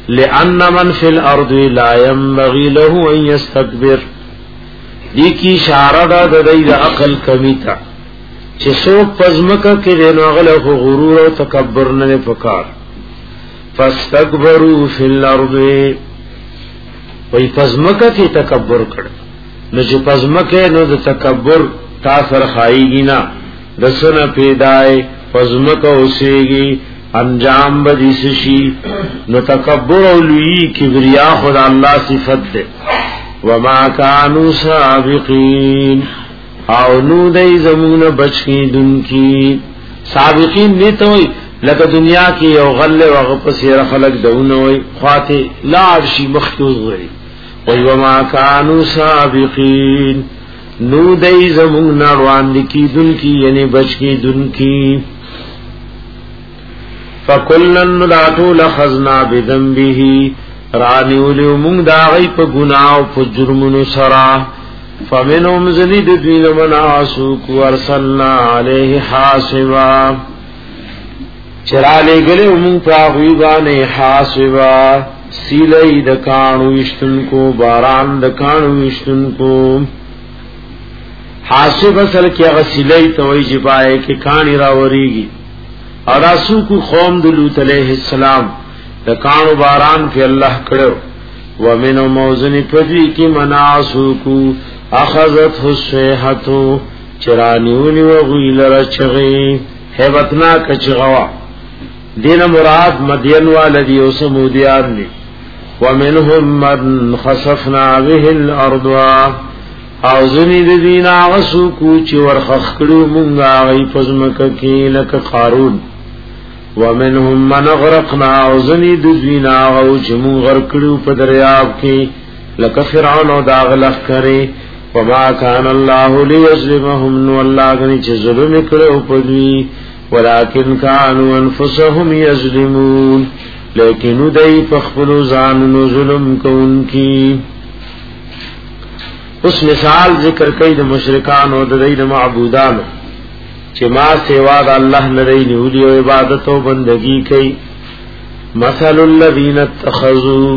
لأن من فی الارض لا ينبغي له ان يستكبر. دی کی اشاره ده د دې د عقل کمی تا چې څوک پزمکه کې دینو غله غرور او تکبر نه پکار. فاستكبروا فی الارض، وی پزمکه کې تکبر کړ نو چې پزمکه نو د تکبر تاثر خایږي نه، دسنه پیدای پزمکه اوسېږي انجام بدی شي. نو تکبر او لوی کبریا خدا الله صفت ده. وما كانوا سابقين، او نو دای زمون بچی دن کی سابقین نیت وای لکه دنیا کې یو غله وغه پسې خلق دونه وای خواته لا عرشی مختوز وای. وای وما كانوا سابقين، نو دای زمون روان کی دن کی یعنی بچ کی دن کی. فکلن لاتو لخذنا بذنبه، رانیولیو مونگ داغی پا گناہ و پا جرمونو سرا. فمنهم زنید دوین من آسوک ورسلنا علیہ حاسبا، چرا لے گلے مونگ پا غیبان حاسبا، سیلی دکانو اشتن کو باران دکانو اشتن کو. حاسب اصل کیا غسیلی توی جبائے کہ کانی راوریگی. اور آسوکو خوم دلوت علیہ السلام دکانو باران فی اللہ کرو. ومنو موزن پدوی کی مناسو کو اخذت حسیحتو، چرانیونی وغیل رچغی حیبتنا کچغوا. دین مراد مدین والدی و سمودیان دی. ومنهم من خصفنا به الارض، او زنی دین آغسو کو چی ورخخ کرو منگا غی پزمک کی لک قارون. ومنهم من غرقنا، او زنی دزوینا غو چمون غرکڑو پا دریاب کی لک فرعون و داغلق کرے. وما کان اللہ لیظلمهم، نو اللہ گنی چه ظلم کرو پدوی، ولیکن کانو انفسهم یظلمون، لیکنو دی پخپلو زاننو ظلم کون کی. اس مثال ذکر کئی دا مشرکان و دا دی دا معبودانو چه ما سوا دا اللہ نرئی نیولی و عبادت و بندگی کئی. مثل الذین اتخذو،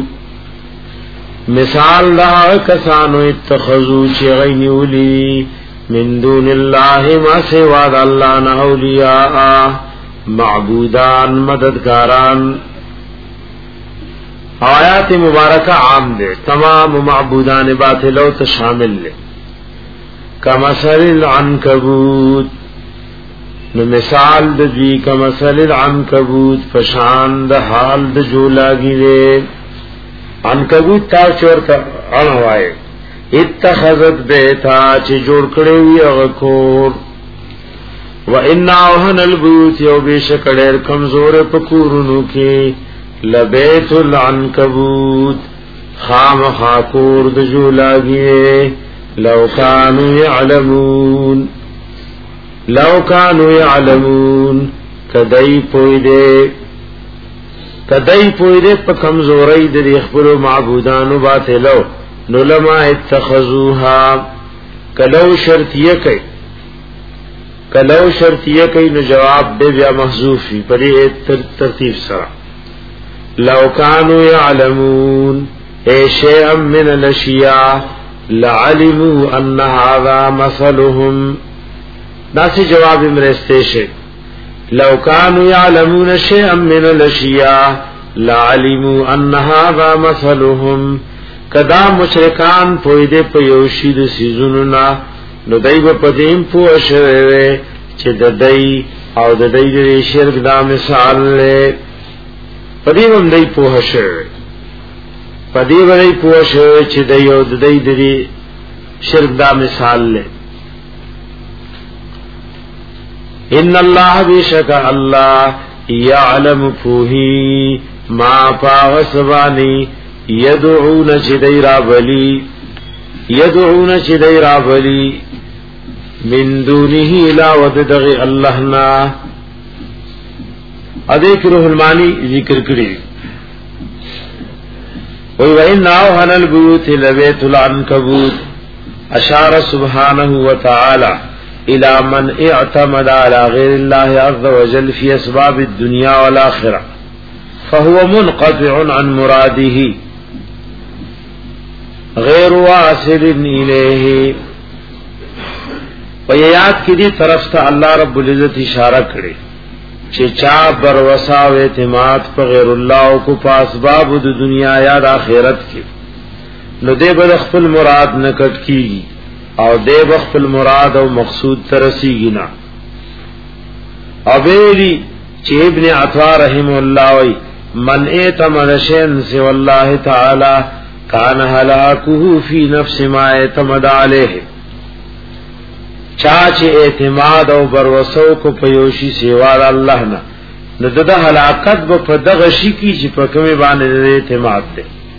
مثال دا کسانو اتخذو چه غی نیولی من دون اللہ ما سوا دا اللہ نا اولیاء، معبودان مددگاران. آیات مبارکہ عام دے، تمام معبودان باطلو تشامل لے. کمثل العنکبوت، نو مثال د دوی کمثل العنکبوت فشان د حال د جولاگی دے. عنکبوت تا چورتا انوائے اتخذت بیتا چی جوڑ کڑے وی اغکور. و انا اوہن البیوت، یو بیشکڑیر کمزور پکورنو کے لبیت العنکبوت، خام خاکور د جولاگی. لو کانو یعلمون، لو کانو یعلمون، کدی پوئی دے کدی پوئی دے پا کمزوری در اخبرو معبودانو باطلو، نو لما اتخذوها، کلو شرطیه کئی کلو شرطیه کئی نو جواب دے بیا محذوفی پری ترتیب سرا. لو کانو یعلمون اے شیئا من الاشیاء لعلموا ان هذا مثلهم، ناسی جواب مرستیشے. لو کانو یعلمون شیئا من الاشیاء لعلموا ان هذا مثلهم، کدا مشرکان پوی دے پیوشی د سیزوننا نو دای په پدیم پوه شوه چې د دای او د دای د شرک دا مثال له پدیم هم دای پوه شوه پدیم دای پوه شوه چې دای او د دای د شرک دا مثال له. ان الله بیشک الله یعلم فوهی ما پاوسبانی یدعون چدیرا بلی یدعون چدیرا بلی من دونه لا وددغ اللہنا. ادیک روح المانی ذکر کری وَإِنَّ أَوْهَنَ الْبُيُوتِ لَبَيْتُ الْعَنْكَبُوتِ. اشار سبحانه وتعالى الى من اعتمد على غير الله عز وجل في اسباب الدنيا والآخرة. فهو منقطع عن مراده غیر واصل الیه. ویات کی دی طرف ته الله رب العزت اشاره کړي چې چا بر وسا او اعتماد په غیر الله او کو په اسباب د دنیا یا د آخرت کې نو دې به خپل مراد نکټ کیږي او دې به خپل مراد او مقصود ترسیږي نه. او ویلي چې ابن عطا رحم الله وی من اعتمد شيئا سوى الله تعالى كان هلاكه في نفس ما اعتمد عليه. چا چې اعتماد او بروسو کو پيوشي سیوا الله نه نو د هلاکت په دغه شي کې چې په کومه باندې اعتماد ده.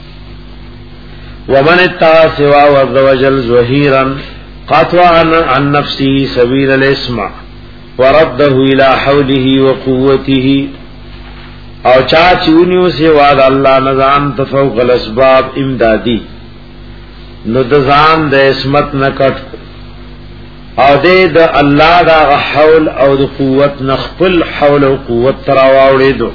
ومن اتقى سوا عز وجل ظهيرا قطعا عن نفسه سبيل الاسم ورده الى حوله وقوته. او چا چونیو سوا د الله نظام تفوق الاسباب امدادي نو د ځان د اسمت نکټ او دې د الله دا حول او د قوت نخپل حول او قوت تراوړې دو.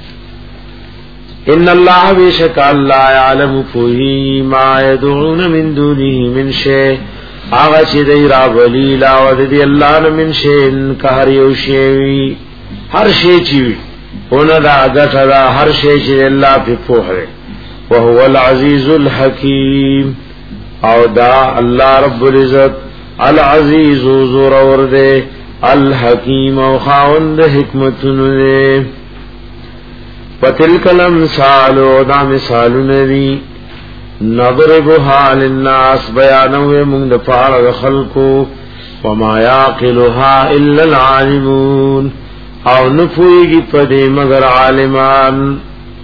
ان الله بشک الله يعلم فوهي ما يدعون من دونه من شيء. هغه چې دی را ولی لا ود دی الله نه من شيء کار یو شی هر شی چې اونه دا غټه دا هر شی چې الله په پوهه او هو العزيز الحكيم. او دا الله رب العزت العزيز زور اور دے الحکیم او خاوند حکمتونو دے. وتلک الامثال او دا مثالونه دي نضربها للناس بیانوه موږ د پاره خلقو وما يعقلها الا العالمون او نفویږي پدې مگر عالمان.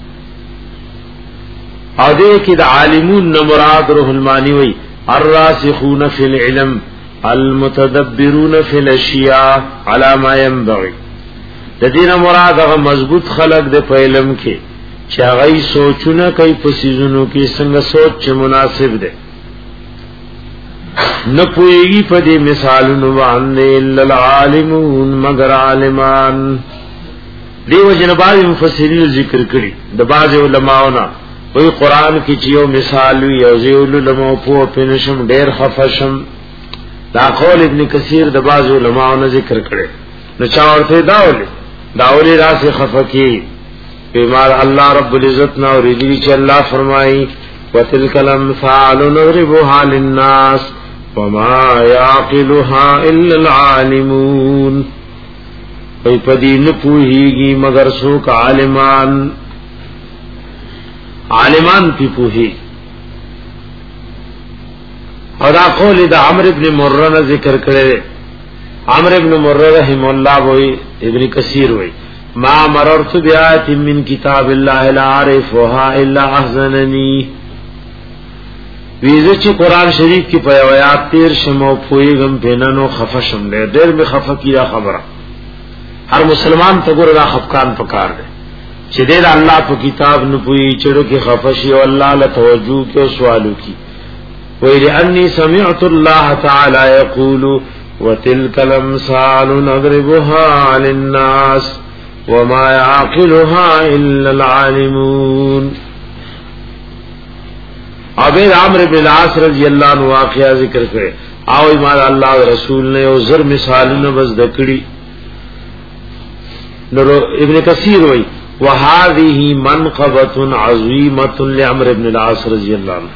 او دې کې د عالمون نه مراد روح المانی وي الراسخون في العلم المتدبرون في الاشیاء على ما ينبغي. د دینه مراد هغه مضبوط خلق د په علم کې چې هغه سوچونه کوي په سيزونو کې څنګه سوچ چې مناسب ده. نه پويږي په دې مثالونو باندې الا العالمون مگر عالمان. دیو جنبال مفسرین ذکر کړي د باز علماءونه وی قرآن کی چیو مثال وی او زیول علماء پو پنشم ډیر خفشم. دا قول ابن کثیر د باز علماء نے ذکر کړي نو چا ورته داول داولی راس خفکی بیمار الله رب العزت نا اوریدي چې الله فرمایي وتلک الامثال نضربها للناس وما يعقلها الا العالمون. ای پدې نه پوهیږي مگر څوک عالمان. عالمان پی پوهی. اور دا قول دا عمر ابن مرہ ذکر کرے. عمر ابن مرہ رحم اللہ وی ابن کثیر وی ما مررت بیات من کتاب اللہ لا عارفها الا احزننی. ویزه چې قران شریف کې په آیات تیر شمو پویګم پینانو خفشم له ډېر می خفقیا خبره. هر مسلمان ته ګور را خفقان پکار دی چې دې الله په کتاب نه پوي چړو کې خفشي او الله له توجه کې سوالو کې ویل انی سمعت الله تعالی یقول وتلك الامثال نضربها للناس وما يعقلها الا العالمون. ابن عمرو بن العاص رضی اللہ عنہ واقعہ ذکر کرے او ایمان اللہ رسول نے او زر مثالونه بس دکړي. نو ابن کثیر وی وهذه منقبه عظیمه لعمرو بن العاص رضی اللہ عنہ.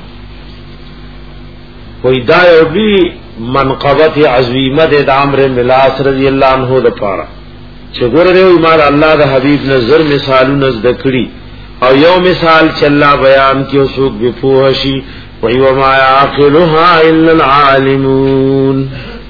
وی دا یو بی منقبه عظیمه د عمرو بن العاص رضی اللہ عنہ د پاره چې ګوره ایمان الله د حبیب نظر مثالونه دکړي او یو مثال چلا بیان کیو سوق بفوحشی وی وما یعقلها الا العالمون.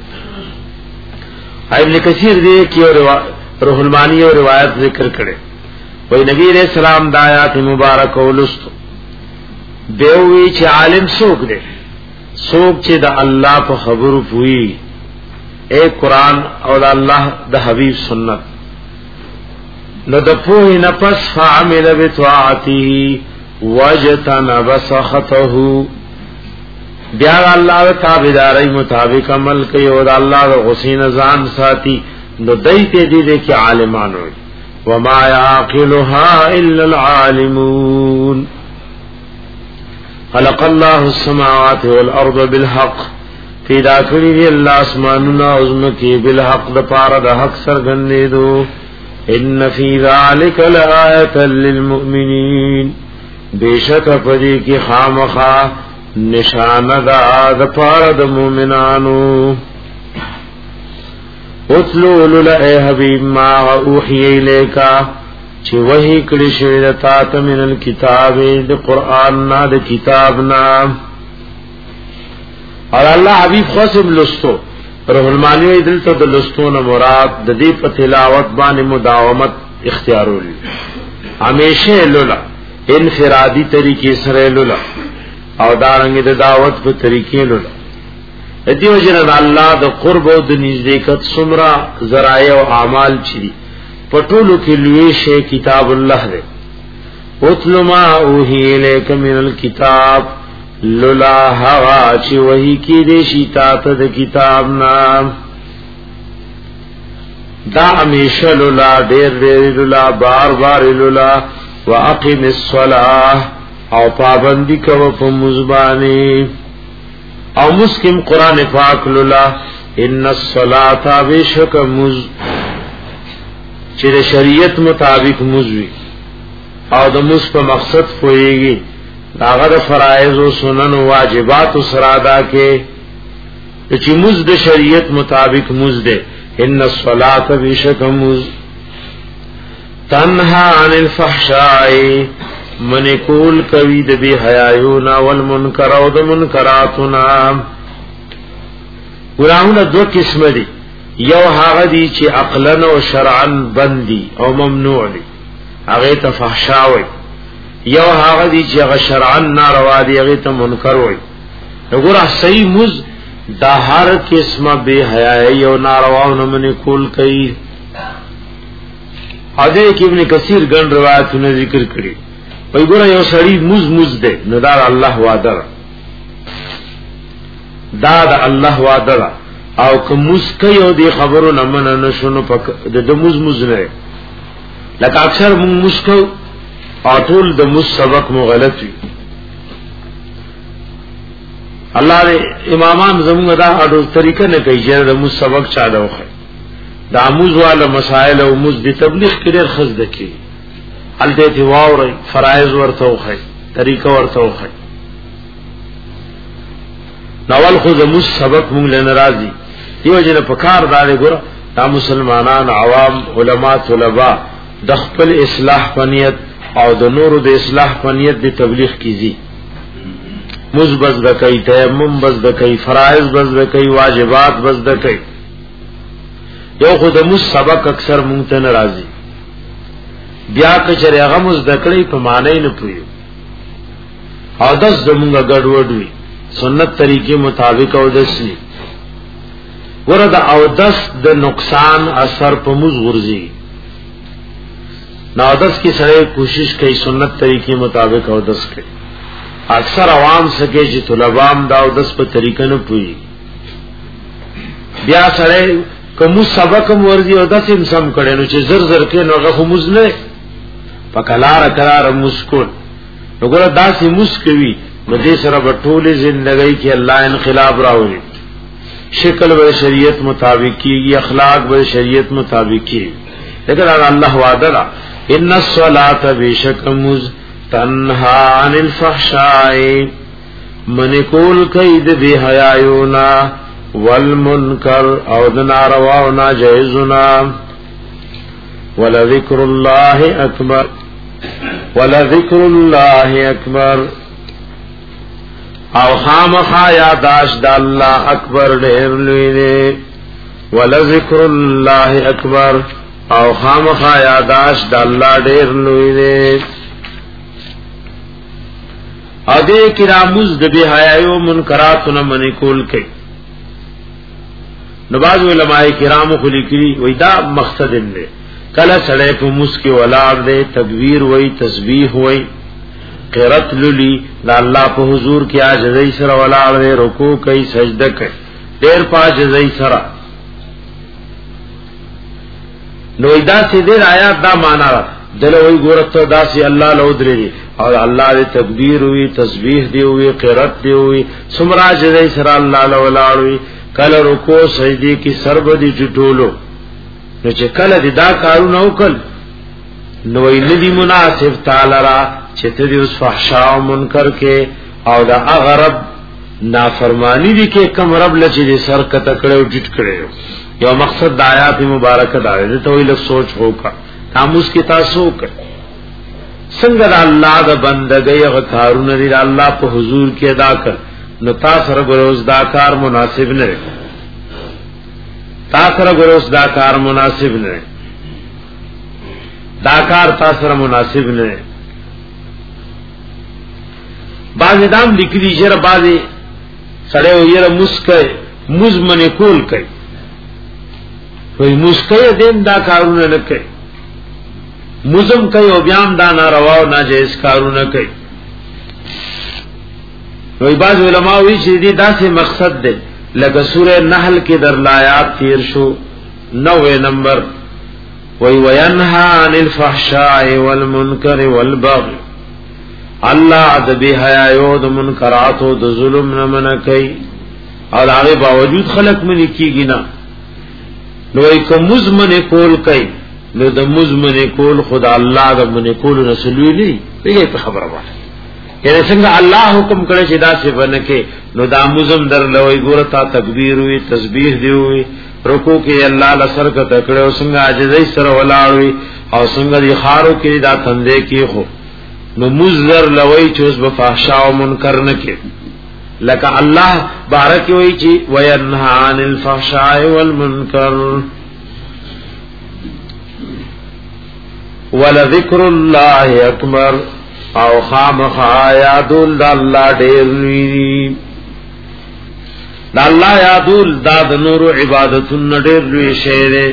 ابن کثیر دې کیو روح المانی او روایت ذکر کړي وی نبی علیہ السلام د آیات مبارک ولست دیوی چې عالم سوق دی سوق چې د الله په خبرو پوي اے قرآن او د الله د حبیب سنت نو د پوهی نفس فعمل بطاعته وجتنب سخطه بیا الله تابعداري مطابق عمل کوي او د الله د غصین ځان ساتي نو دایته دې دې کې عالمان وي وما يعقلها الا العالمون. خلق الله السماوات والارض بالحق، پیدا کړی دی الله اسمانونه او زمکه بالحق د پاره د حق سرګندېدو. ان فی ذلک لآیة للمؤمنین، بیشک پدې کې خامخا نشانه ده د پاره د مؤمنانو. اتلو لولا اے حبیب ما اوحی الیکا، چه وحی کړي شوی د تات من الكتاب د قران نا د کتاب نا. اور الله حبیب خاصم لستو روح المانی دلته د لستونه مراد د دې په تلاوت باندې مداومت اختیارول، همیشه لولا انفرادی طریقې سره لولا او دارنګ د دعوت په طریقې لولا. دیو جن الله د قرب او د نزدېکت سمرا ذرایع او اعمال چي پټولو کې لوی شی کتاب الله دی. اتل ما اوحی الیک من الكتاب، لولا هوا چې وਹੀ کې دې شي تاسو د کتاب نام. دا همیشه لولا ډېر ډېر لولا بار بار لولا. واقم الصلاه، او پابندی کوو په مزبانی او مسکم قران پاک لولا. ان الصلاه بیشک مز چې د شریعت مطابق مزوي او د مز په مقصد پويږي، داغه د فرایض او سنن او واجبات سره ادا کې چې مز د شریعت مطابق مز ده. ان الصلاه بیشک مز تنها عن الفحشاء، من کول کوي د بی حیاونا والمنکر او د منکراتنا. ګناهونه دو قسم دي، یو هغه دي چې عقلن او شرعن بندي او ممنوع دي، هغه ته فحشاء وي. یو هغه دي چې هغه شرعن ناروا دي، هغه ته منکر وي. وګوره صحیح مز د هر قسمه بی حیاي او ناروا نه من کول کوي. حضرت ابن کثیر ګڼ روایتونه ذکر کړي. وای ګوره یو سړی مز مز ده، نو دا الله وعده دا د الله وعده او که مز کوي او دی خبرو نه من نه شنو پک د مز مز نه. لکه اکثر مونږ مز کو او ټول د مز سبق مو غلط وي. الله دې امامان زموږ دا اډو طریقه نه کوي چې د مز سبق چا دا وخه. د اموز والا مسائل او مز د تبلیغ کړي خزد کی الته دی واوري فرایض ورته وخی، طریقه ورته وخی. نوال خو د مز سبق مونږ له ناراضي دیو جن په کار دار ګور دا مسلمانان عوام علما طلبا د خپل اصلاح پنیت او د نورو د اصلاح پنیت د تبلیغ کیږي. مز بس د کوي، تیمم بس د کوي، فرایض بس د کوي، واجبات بس د کوي. یو خود مز سبق اکثر مونږ ته ناراضي، بیا کچره هغه مز دکړې په معنی نه پوي او داس زمونږ ګډوډ وي. سنت طریقې مطابق او دسني ورته او داس د نقصان اثر په مز غورځي. نو داس کی سره کوشش کوي سنت طریقې مطابق او داس کوي. اکثر عوام سکه چې طلبام دا او داس په طریقې نه پوي، بیا سره کوم سبق ورځي او داس هم سم کړي نو چې زر زر کې نو هغه موز نه پکلار قرار مسکول. وګوره داسې مسکوي نو دې سره په ټوله ژوندۍ کې الله انقلاب راوړي. شکل و شریعت مطابق کی، اخلاق و شریعت مطابق کی. لیکن اللہ وعدہ دا ان الصلاة بیشک مز تنہا عن الفحشاء، من کول کید بی حیایونا والمنکر او دنارواونا جائزنا. ولذکر اللہ اکبر، ولذکر اللہ اکبر، او خامخا یاداش دا اللہ اکبر ډیر لوی دی. ولذکر اللہ اکبر، او خامخا یاداش دا اللہ ډیر لوی دی. او دې کراموز د بی حیاو منکراتونه منی کول کوي. نو بعض علماء کرامو خو لیکلي وای دا مقصد دی کله سړی په مسکی ولاړ دی تکبیر وای تسبیح وای قرات للی دا الله په حضور کې عاجزی سره ولاړ دی رکوع کوي سجده کوي ډیر پاجزی سره. نو دا سي دې آیات دا معنا دلوي ګورته دا سي الله لو دري او الله دې تکبیر وی تسبیح دی وی قرات دی وی سمراج دې سر الله لو لاړوي کله رکوع سجدي کی سرب دي چټولو نو چې کله دې دا کارونه وکړ نو یې دې مناسب تعالی را چې ته دې اوس فحشاء او منکر کې او دا اغرب نافرمانی دي کې کم رب لچې سر کته کړو ډټ کړو یو مقصد د آیات مبارکه دا دی ته ویل سوچ وکړه تاسو کې تاسو کړ څنګه د الله د بندګۍ او کارونه دی الله په حضور کې ادا کړ نو تاسو سره ګروز دا کار مناسب نه دی تاسو سره ګروز دا کار مناسب نه دی دا کار تاسو سره مناسب نه دی باز دام لیکلي چې بعضي سړی ویره مسکه مزمن کول کوي وی مسکه دین دا کارونه نه کوي مزم کوي او بیام دا ناروا او ناجیز کارونه کوي وی باز علماء وی چې دې داسې مقصد دی لکه سوره نحل کې در لایات تیر شو نوے نمبر وی وینها عن الفحشاء والمنکر والبغي الله د به حیا او د منکرات او د ظلم نه من کوي او هغه باوجود خلق منی کیږي نه نو یک مزمن کول کوي نو د مزمن کول خدا الله د من کول رسول دی دغه په خبره وایي یعنی څنګه الله حکم کړی چې دا څه بنکه نو دا مزم در لوي ګورتا تکبیر وی تسبیح دی وی رکوع کې الله لسر کا تکړه څنګه عاجزۍ سره ولاړوي او څنګه دی خارو کې دا تندې کې خو نو مزر لوي چې اوس بفحشاء او منکر نه کې لکه الله بارک وی چې وینها عن الفحشاء والمنکر ولذکر الله اکبر او خامخ یادول د الله ډېر لوی د الله یادول د نور عبادتون ډېر لوی شی دی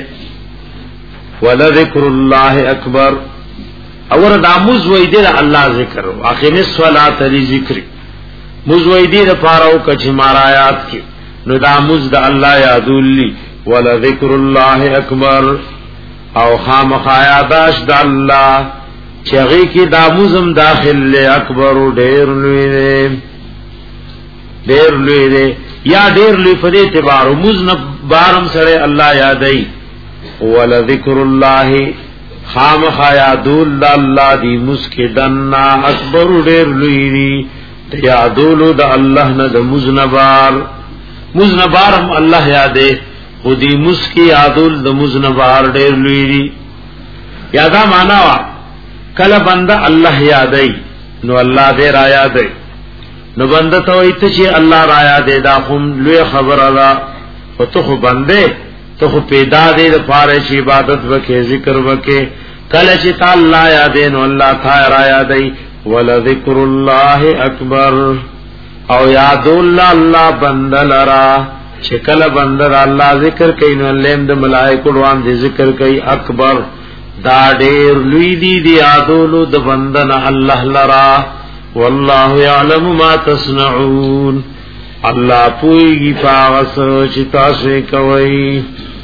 ولذکر الله اکبر اور دا موز ویدی دا اللہ ذکر اخیم الصلاة لی ذکری موز ویدی دا پاراو کچھ مارایات کی نو دا موز دا اللہ یادول لی ولذکر اللہ اکبر او خام خایاداش دا اللہ چغی کی دا موزم داخل لی اکبر دیر لوی دے دیر لوی دے یا دیر لوی فدی تبارو موز نبارم سرے اللہ یادئی ولذکر اللہ خام خیادول دا اللہ دی مسکدنا اکبر دیر لوی دی یادولو دا اللہ نا دا مزنبار مزنبار ہم اللہ یادے خودی مسکی یادول دا مزنبار دیر لوی دی یادا معنی کل بندہ اللہ یادے نو اللہ دے را یادے نو بندہ تو اتچی اللہ را یادے دا خم لوی خبر ادا و تو خو بندے تو خو پیدا دے دا پارش عبادت وکے ذکر وکے کله چې تعالی یادین الله تعالی یادای ولذکر الله اکبر او یادول الله بندل را چې کله بندر الله ذکر کوي نو لیم د ملائکه روان دي ذکر کوي اکبر دا ډیر لوی دی دی یادول د بندن الله لرا والله یعلم ما تصنعون الله پویږي پاوسو چې تاسو کوي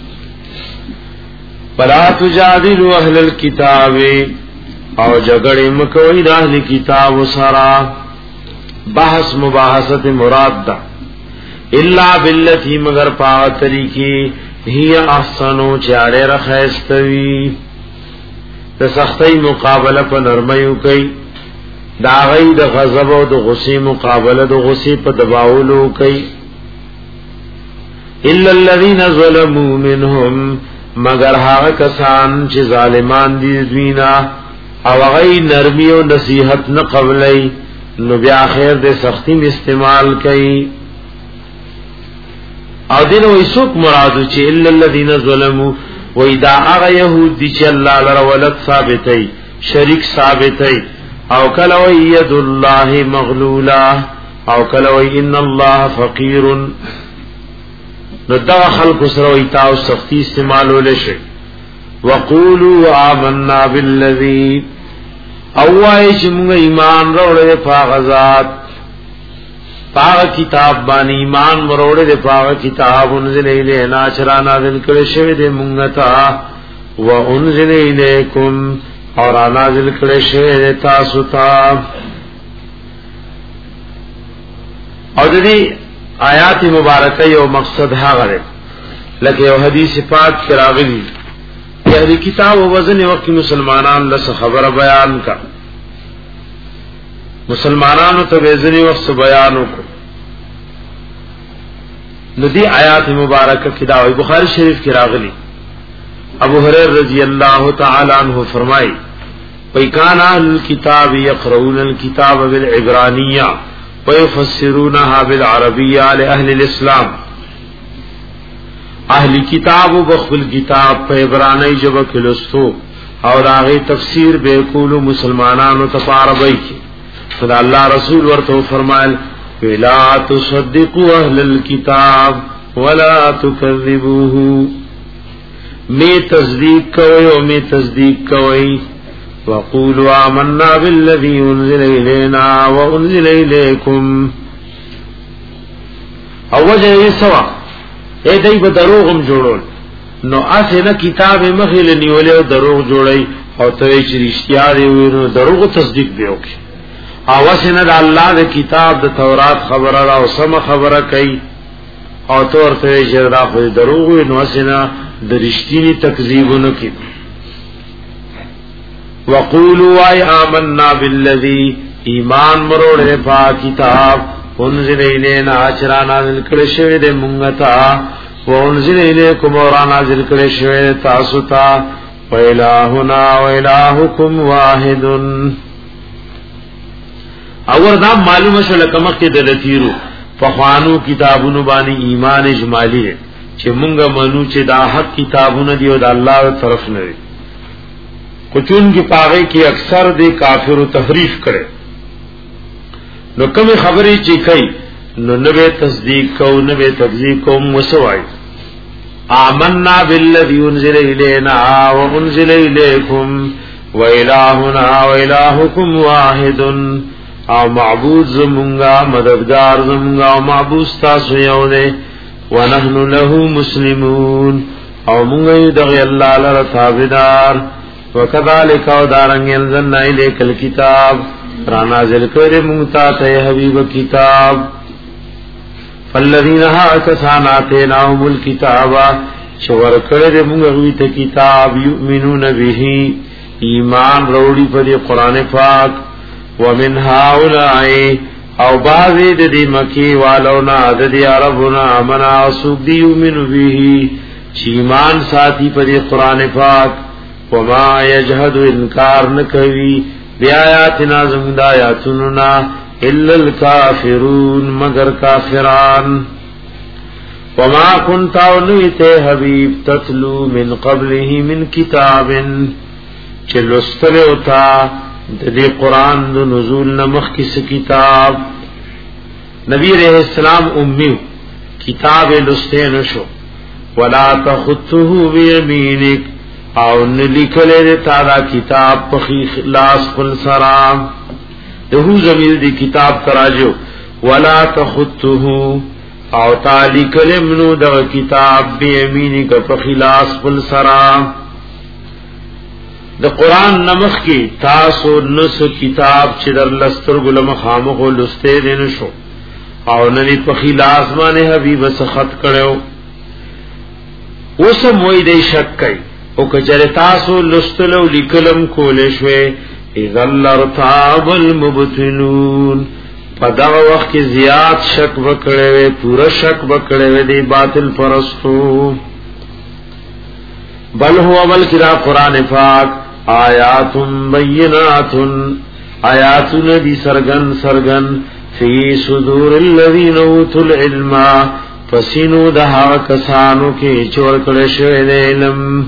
فلا تجادلوا اهل الكتاب او جګړې مکوئ د اهل کتاب سره بحث مباحثت مراد ده الا بالتي مگر پاو طریقې هي احسنو چاره رخصتوي د سختۍ مقابله په نرمۍ کوي دا غي د غضب او د غصې مقابله د غصې په دباولو کوي الا الذين ظلموا منهم مگر هغه کسان چې ظالمان دي دوینا او غي نرمي او نصيحت نه قبلای نو بیا خیر د سختی استعمال کوي او دینو ایسوک مرادو چې الا الذين ظلموا و اذا هغه يهود دي چې الله لره ولد ثابتای شریک ثابتای او کله و ید الله مغلولا او کله و ان الله فقير نو دا خلق سره ایتاو سختی استعمال ولشي وقولوا آمنا بالذي اوای چې موږ ایمان وروړو په غزاد پاک کتاب باندې ایمان وروړو په پاک کتاب انزل الینا چرا نازل کړي شوی د موږ ته وانزل الیکم اور نازل کړي شوی تاسو ته. او د دې آیات مبارکه یو مقصد هغه دی لکه یو حدیث پاک کې راغلی چې کتاب او وزن وخت مسلمانان له خبره بیان کا مسلمانانو ته وزن وخت بیان وکړو. ندی آیات مبارکه کې دا بخاری شریف کې راغلی ابو هريره رضی اللہ تعالی عنہ فرمائے وَكَانَ أَهْلُ الْكِتَابِ يَقْرَؤُونَ الْكِتَابَ بِالْعِبْرَانِيَّةِ وَيُفَسِّرُونَهَا بِالْعَرَبِيَّةِ لِأَهْلِ الْإِسْلَامِ. اهل کتاب و بخل کتاب په عبرانی ژبه کې لوستو او هغه تفسیر به کول مسلمانانو ته په عربی کې. خدای الله رسول ورته فرمایل ولا تصدقوا اهل الكتاب ولا تكذبوه، می تصدیق کوي او می تصدیق کوي. وقولوا آمنا بالذي انزل الينا وانزل اليكم. او وجه سوا اے دای په دروغم جوړول نو اسنه کتاب مخیل نیولې او دروغ جوړي او ته چې رښتیا دی ورو دروغ تصدیق دی وکي. او اسنه د الله د کتاب د تورات خبره را او سم خبره کوي او تور ته چې دا خو دروغ نو اسنه د رښتینی تکذیبونه کوي. وقولوا ای آمنا بالذی ایمان مروړې په کتاب انزل الینا اچرانا نازل کړي شوی د مونږ ته وانزل الیکم اور نازل کړي شوی تاسو ته وإلهنا وإلهکم واحد. اور دا معلومه شو لکه مخکې د لتیرو په خوانو کتابونو باندې ایمان اجمالی دی چې مونږ منو چې دا حق کتابونه دی او د الله طرف نه دي. کوچون کی پاغه کی اکثر دی کافر تحریف کړي نو کوم خبرې چې کوي نو نوې تصدیق کو نوې تکذیب کو مسوای. آمنا بالذی انزل الینا وانزل الیکم وإلهنا وإلهکم واحد. او معبود زمونگا مددگار زمونگا او معبود تاسو یو دی ونحن له مسلمون او مونږ دغه الله لپاره تابعدار. وکذالک او دارنګ انزلنا الیک الکتاب را نازل کړي مونږ ته حبیب کتاب. فالذین آتیناهم الکتاب شور کړي مونږ غوی ته کتاب یؤمنون به ایمان وروړي په قرآن پاک. ومن هؤلاء او بعضی د دې مکی والو نه د دې عربنا امنا سوق دی یؤمن به چې ایمان ساتي په قرآن پاک. وما یجحد انکار نکوي بیااتنا زمد آیاتنا الا الکافرون مگر کافران. وما كنت اولئت حبیب تتلو من قبله من کتاب چلوستل اوتا د دې قران د نزول نمخ کس کتاب. نبی علیہ السلام امی کتاب لسته نشو ولا تخطه بیمینک او نلیکلے تارا کتاب پخی خلاص خل سرام دہو زمین دی کتاب تراجو ولا تخطه او تالی کلمنو دا کتاب بی امینی کا پخلاص خل سرام. دا قرآن نمخ کی تاسو نس کتاب چی در لستر گلم خامخو لستے دینشو او ننی پخلاص مانے حبیب سخط کرو اوسا موئی دی شک کئی او کچر تاسو لستلو لکلم کولشوے اذن لرتاب المبتنون پا دا وقت کی زیاد شک بکڑے پورا شک بکڑے دی باطل پرستو. بل ہوا بلکی دا قرآن پاک آیات بینات آیاتن دی سرگن سرگن فی صدور الذین اوتوا العلم فسینو دہا کسانو کی چور کڑشوے دے علم.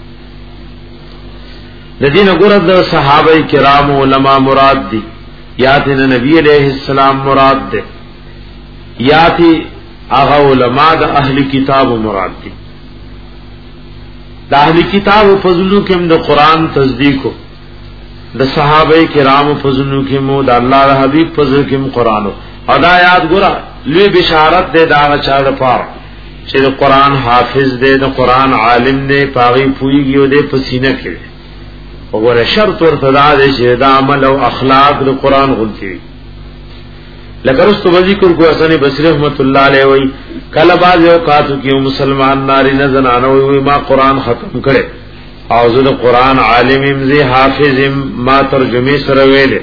لدین گرد صحابہ کرام علماء مراد دی یاتی نبی علیہ السلام مراد دے یاتی آغا علماء دا اہل کتاب مراد دی. دا اہل کتاب فضلو کم دا قرآن تصدیقو دا صحابہ کرام فضلو کمو دا اللہ دا حبیب فضل کم قرآنو. اور دا یاد گرا لوی بشارت دے دا آغا چاہ دا پار چې قرآن حافظ دی د قرآن عالم دی پاغي پویږي او د پسینه کې وګوره شرط ورته دا چې د عمل او اخلاق د قرآن غلطي لکه رستو ذکر کو حسن بصری رحمت الله علیه وی کله باز یو کاتو کې مسلمان ناری نه زنانه وی ما قرآن ختم کړي او زه د قرآن عالم امزي حافظ ما ترجمه سره ویلې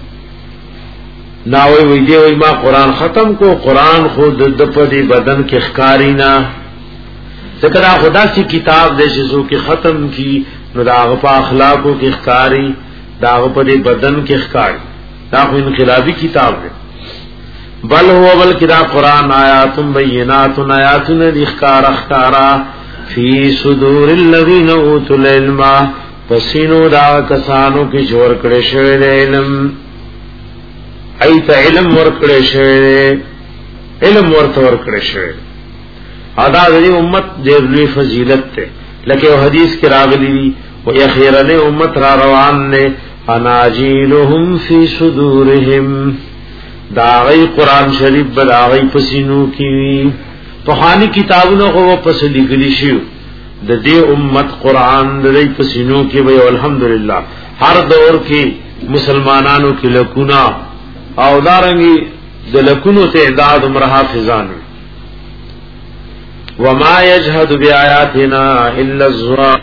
ناوی وی دی وی ما قرآن ختم کو قرآن خود د پدی بدن کې ښکاری نه ذکر خدا سی کتاب دې شزو کې ختم کی نو دا په اخلاقو کې ښکاری دا په دې بدن کې ښکاری دا خو انقلابی کتاب دی بل هو بل کدا قرآن آیات بینات آیات ذکر اختارا فی صدور الذین اوتوا العلم پسینو دا کسانو کې جوړ کړي شوی علم ایت علم ورکړی شوی علم ورته ورکړی شوی ادا د امت ډېر لوی فضیلت ته لکه یو حدیث کې راغلی دی و اخیرنه امت را روان نه اناجیلهم فی صدورهم دا غی قرآن شریف بدا غی پسینو کی پخانی کتابونو کو پس لګلی شو د دې امت قرآن د دې پسینو کې وی الحمدلله هر دور کې مسلمانانو کې لکونا او دارنګي د لکونو تعداد عمر حافظان وما يجحد بآياتنا الا الظالمون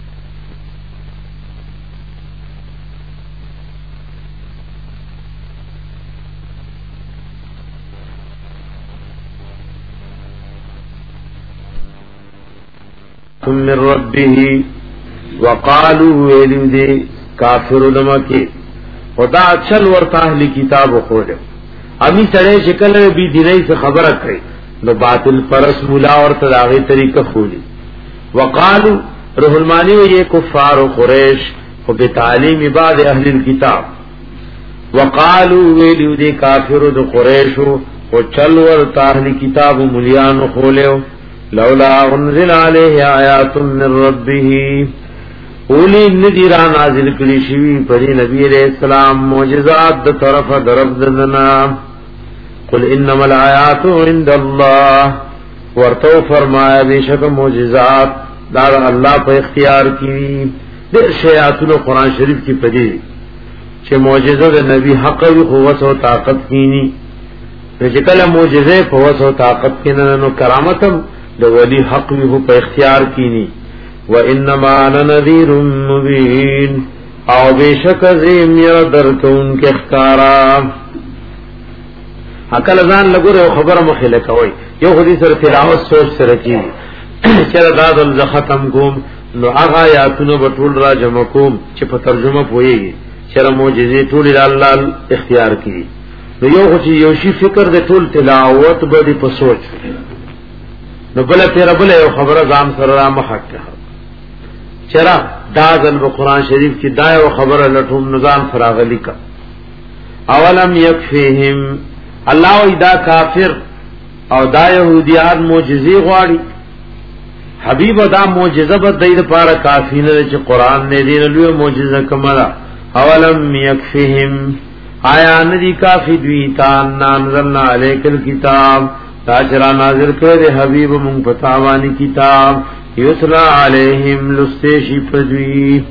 من ربه وقالوا ولدي کافر لمکه خدا چل ورته اهلی کتاب خو له امی سره شکل بی دیني څخه خبره کوي نو باطل پرس مولا ورته داغه طریقه خولي وقالو روح المانی وی کفار قریش او به تعلیم بعد اهل الكتاب وقالو ویلو دی کافر د قریش او چل ورته اهلی کتاب مولیان خو له لولا انزل علیه آیات من ربه اولی ندیرا نازل کلی شوی پری نبی علیہ السلام معجزات د طرف درب دنا قل انما الآیات عند الله ورتو فرمایا بیشک معجزات دار اللہ په اختیار کی د شیاطن قرآن شریف کی پدی چې معجزه د نبی حق او قوت او طاقت کینی چې کله معجزه قوت او طاقت کینن نو کرامتم د ولی حق او په اختیار کینی وانما انا نذیر مبین او بیشک زیم یر درکون کے اختارا عقل ځان لګره خبره مخله کوي یو خدي سره تلاوت سوچ سره کی چر دادل ز ختم کوم نو هغه آیاتونو بټول را جمع کوم چې په ترجمه پويږي چر معجزې ټول الله اختیار کړي نو یو خو یو شی فکر د ټول تلاوت به په سوچ نو بل تیر بل یو خبره ځان سره مخکه چرا دازل په قران شریف کې دا یو خبره لټوم نظام فراغلی کا اولم یکفیهم الله اذا کافر او دا يهوديان معجزي غواړي حبيب دا معجزه به دای لپاره کافی نه چې قران نه دی له معجزه کمره اولم یکفیهم آیا ندی کافی دوی تا نازلنا علیک الكتاب تاجرا نازل کړه حبیب مون پتاوانی کتاب یتلا علیہم لستیشی پدوی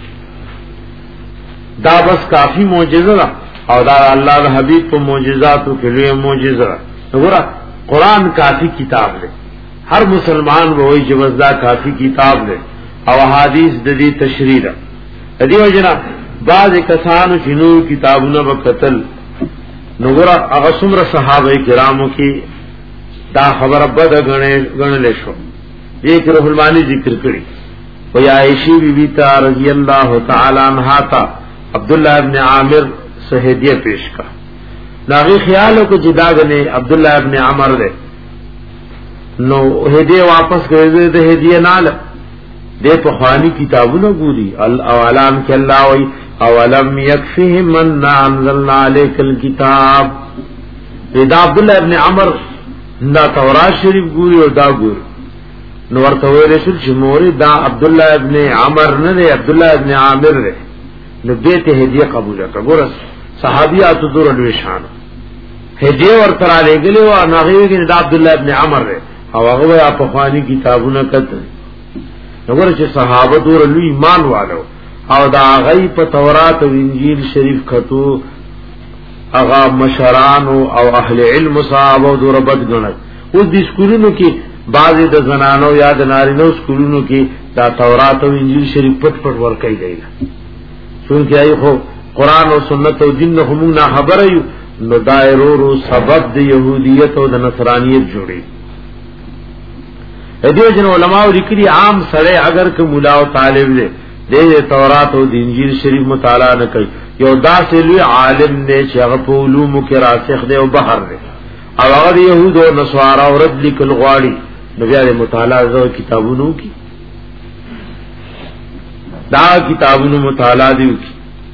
دا بس کافی معجزہ او دا اللہ دا حبیب پا معجزاتو کے لئے معجزہ نگورا قرآن کافی کتاب لے ہر مسلمان وہی جوزدہ کافی کتاب لے او حدیث ددی تشریح ددی وجنا بعض کسانو چنور کتابونا بقتل نگورا اغسمر صحابہ کرامو کی دا خبر بد گنلے شو ایک روح المانی ذکر کری و عائشی بی بی تا رضی اللہ تعالی عنہ تا عبداللہ ابن عامر سے ہدیہ پیش کا ناغی خیالوں کو جدا گنے عبداللہ ابن عمر دے نو ہدیہ واپس کرے دے ہدیہ نال دے پخوانی کتابوں نہ گوری اولان کے اللہ وی اولم یکفیہم اننا انزلنا علیک الکتاب دا عبداللہ ابن عمر دا تورات شریف گوری اور دا گوری نو ورته رسول چې موري دا عبد الله ابن عمر نه دی عبد الله ابن عامر دی نو دې ته هدیه قبول کړه ګور صحابيات دور له شان هدیه ورته را لګلې او هغه کې دا عبد الله ابن عمر دی او هغه په خواني کتابونه کته وګوره چې صحابه دور لوی ایمان والو او دا غي په تورات او انجیل شریف کتو اغا مشران او اهل علم صحابه دور بد غنل اوس د سکولونو کې بعضی د زنانو یا د نارینو سکولونو کې دا تورات او انجیل شریف پټ پټ ورکړي دی څنګه ای خو قران او سنت او دین هم نه خبره یو نو دایرو سبب د يهودیت او د نصرانیت جوړي دیو جن علماء لیکلي عام سره اگر که مولا او طالب دې د تورات او د انجیل شریف مطالعه نه کوي یو داسې لوی عالم دی چې هغه په علوم کې راسخ دی او بحر دی او هغه يهود او نصارا او رد لیکل غواړي نو بیا د مطالعه زو کتابونو کې دا کتابونو مطالعه دی کی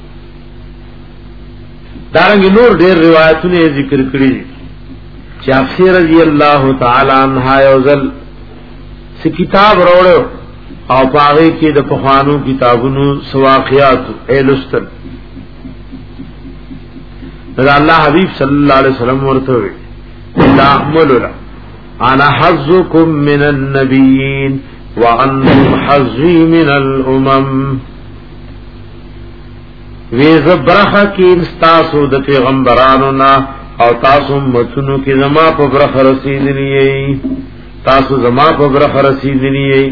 دارنګ نور ډېر روایتونه ذکر کړي چې افسر رضی الله تعالی عنها یوزل سی کتاب روړو او پاره کې د پخوانو کتابونو سواقيات ایلستل دا الله حبیب صلی الله علیه وسلم ورته وی لا احملنا انا حظكم من النبيين وانتم حظي من الامم وی زبرخه کې استاسو د پیغمبرانو نا او تاسو متونو کې زما په برخه رسیدلی تاسو زما په برخه رسیدلی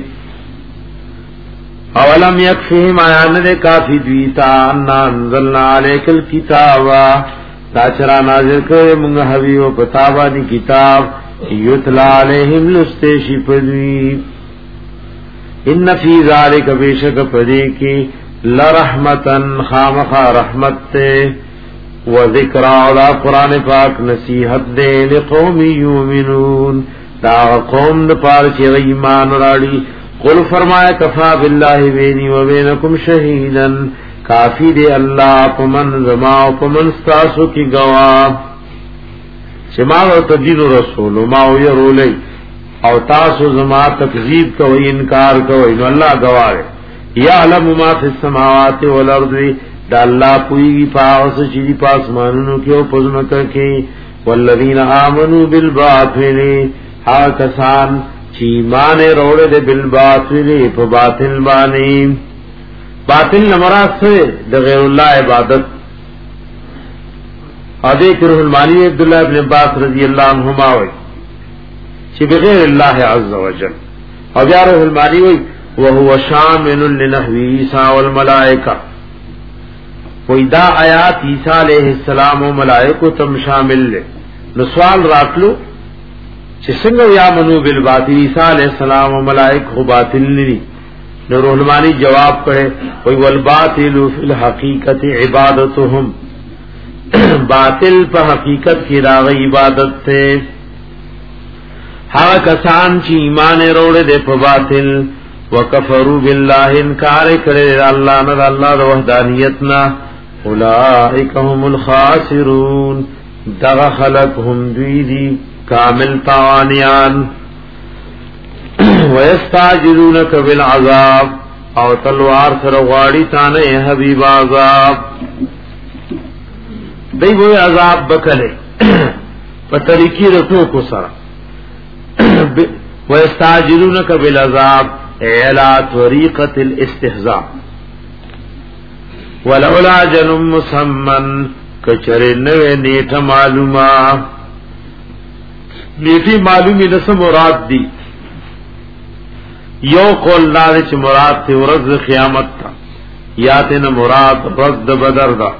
اولم یکفیهم آیان دے کافی دویتا انا انزلنا علیک الكتاب دا چرا نازل کرے منگا حبیب و پتابا دی کتاب یتلا علیہم لستیشی پدوی ان فی ذالک بیشک پدی کی لرحمتن خامخا رحمت تے و ذکر اولا قرآن پاک نصیحت دے لقوم یومنون دا قوم دا پارچی غیمان راڑی قل فرمایا کفا باللہ بینی و بینکم شہیدن کافی دے اللہ پمن زما و پمن ستاسو کی گواہ چما و تدین رسول ما و یرولی او تاسو زما تکذیب کوئی انکار کوئی نو اللہ گواہ یعلم ما فی السماوات والارض دا اللہ پوئی پاس چیزی پاسمانونو کی او پزمکر کی والذین آمنوا بالباطل ہا کسان چی ایمان روڑے دے بالباطل پا باطل بانی باطل نمراد سے دا غیر اللہ عبادت ادیک روح المانی عبداللہ ابن عباس رضی اللہ عنہما ہوئی چی بغیر اللہ عز وجل اور یا روح المانی ہوئی وہو شامل لنحوی عیسیٰ والملائکہ وہی دا آیات عیسیٰ علیہ السلام و ملائکو تم شامل لے نسوال راتلو چې څنګه یا منو بالباطل عیسی علیہ السلام او ملائک خو باطل ندي نو رحمانی جواب کړي وی والباطل فی الحقیقت عبادتهم باطل په حقیقت کې راغی عبادت ته هغه کسان چې ایمان وروړي د په باطل وکفروا بالله انکار کړي الله نه الله د وحدانیت نه اولئک هم الخاسرون دغه خلق هم دوی دي کامل تاوانیان ویستاجرونک بالعذاب او تلوار سر غاڑی تانے حبیب عذاب دی وہ عذاب بکلے پتریکی رکھو کو سر ویستاجرونک بالعذاب اعلا طریقت الاستحزاء ولولا جنم مسمن کچرے نوے نیٹ معلومہ نیٹی معلومی نسو مراد دی یو قول دار چ مراد تے ورځ قیامت تا یا تے نہ مراد ورځ د بدر دا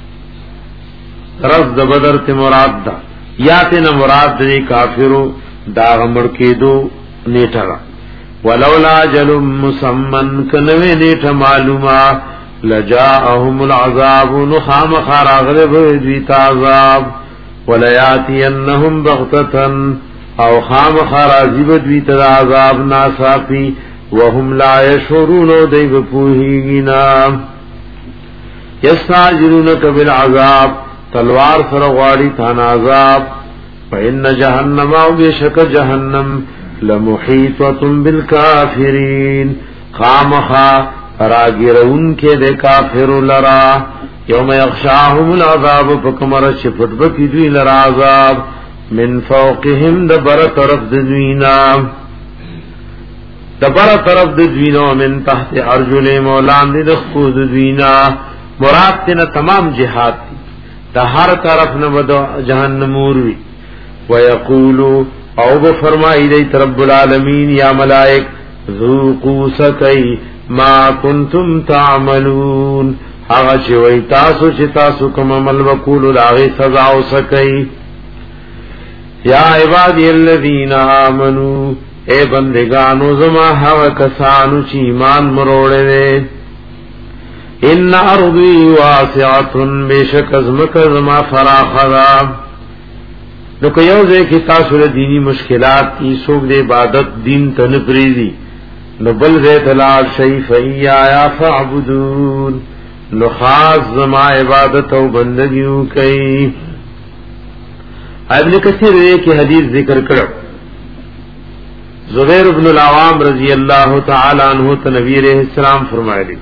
ورځ د بدر تے مراد دا یا تے نہ مراد دی کافرو دا غمر کېدو نیټه ولولا جل مسمن کنوے نیټه معلومه لجاءهم العذاب نخام خراغلب دی عذاب ولیاتینهم بغتتن او خام خرازیب دوی تر عذاب ناسافی وهم لا یشعرون دی بپوهیگینا یستعجلونک بالعذاب تلوار سرغواری تان عذاب فإن جہنم او بیشک جہنم لمحیطوة بالکافرین خامخا راگرون کے دے کافر لرا یوم یغشاهم العذاب فکمر شفت بکی دوی لرا عذاب من فوقهم دبر طرف دوینا دبر طرف دوینا من تحت ارجل مولان دی دخپو دوینا مراد تینا تمام جہاد تی دا ہر طرف نبدو جہنم اوروی ویقولو او بفرمائی دیت رب العالمین یا ملائک ذوقو سکی ما کنتم تعملون آغا چوئی تاسو چی تاسو کم عمل وکولو لاغی سزاو سکی یا عبادی الذین آمنو اے بندگانو زما ہوا کسانو چی ایمان مروڑے دے ان ارضی واسعتن بیشک ازمک زما فراخدا نو که یو دے کی تاسو دینی مشکلات کی سوک دے عبادت دین تنپریدی نو بل دے تلال شیف ای آیا فعبدون نو خاص زما عبادت و بندگیوں کئی ابن کثیر ایک حدیث ذکر کرو زبیر بن العوام رضی اللہ تعالی عنہ نبی علیہ السلام فرمائے لی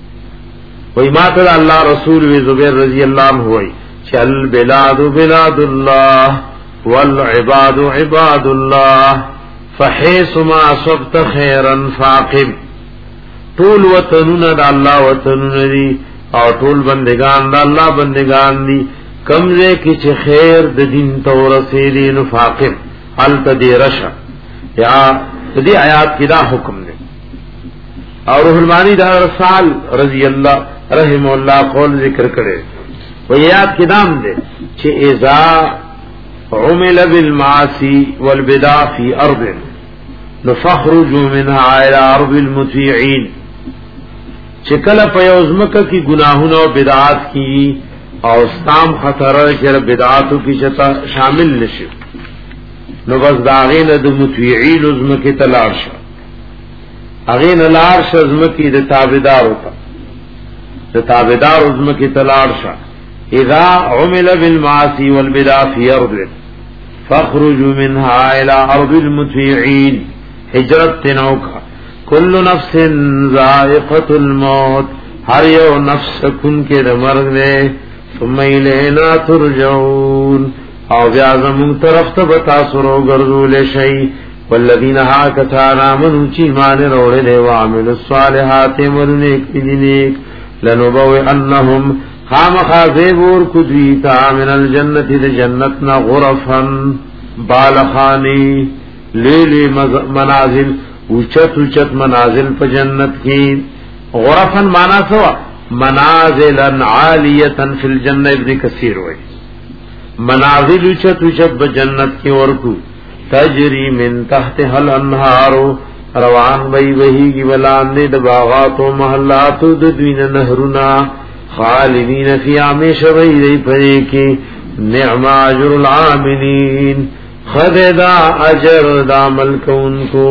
وی ماتر اللہ رسول وی زبیر رضی اللہ عنہ ہوئی چل بلاد بلاد اللہ والعباد عباد اللہ فحیث ما صبت خیرا فاقب طول وطنون دا اللہ وطنون دی اور طول بندگان دا اللہ بندگان دی کمزے کی چھ خیر دا دین تورسی نفاقب حل تدی رشا یا دی آیات کی دا حکم دے اور روح المانی دا رسال رضی اللہ رحم اللہ قول ذکر کرے وہ آیات کی دام دے چھ اذا عمل بالمعاصی والبدع فی ارض نفخرجو منها الى ارض المطیعین چکل پیوزمک کی گناہوں و بدعات کی اور استام خطر ہے بدعاتوں کی شتا شامل نشو نو بس داغین د مطیعین عظم کی تلاش اغین لارش عظم کی د تابعدار ہوتا د تابعدار عظم کی تلاش اذا عمل بالمعاصی والبدع فی ارض فاخرجوا منها الى ارض المطیعین ہجرت تنوکا کل نفس ذائقۃ الموت ہر یو نفس کن کے مرگ دے ثم الینا ترجعون او بیا زمون طرف ته بتا سرو ګرځول شي والذین ها کتانا منو چی مان روړې له وعمل الصالحات مرنه کینیک لنبو انهم خامخذبور کدیتا من الجنه د جنتنا غرفا بالخانی لیلی منازل اوچت اوچت منازل په جنت کې غرفا معنا سوا منازلا عالیتا فی الجنه ابن کثیر وای منازل اوچت اوچت بجنت کی ورکو تجری من تحت حل انہارو روان بی وحی کی بلاندے دباغات و محلات د دوین نہرنا خالدین فی عمیش بی دی پدے کی نعم اجر العاملین خددا اجر دا ملکون کو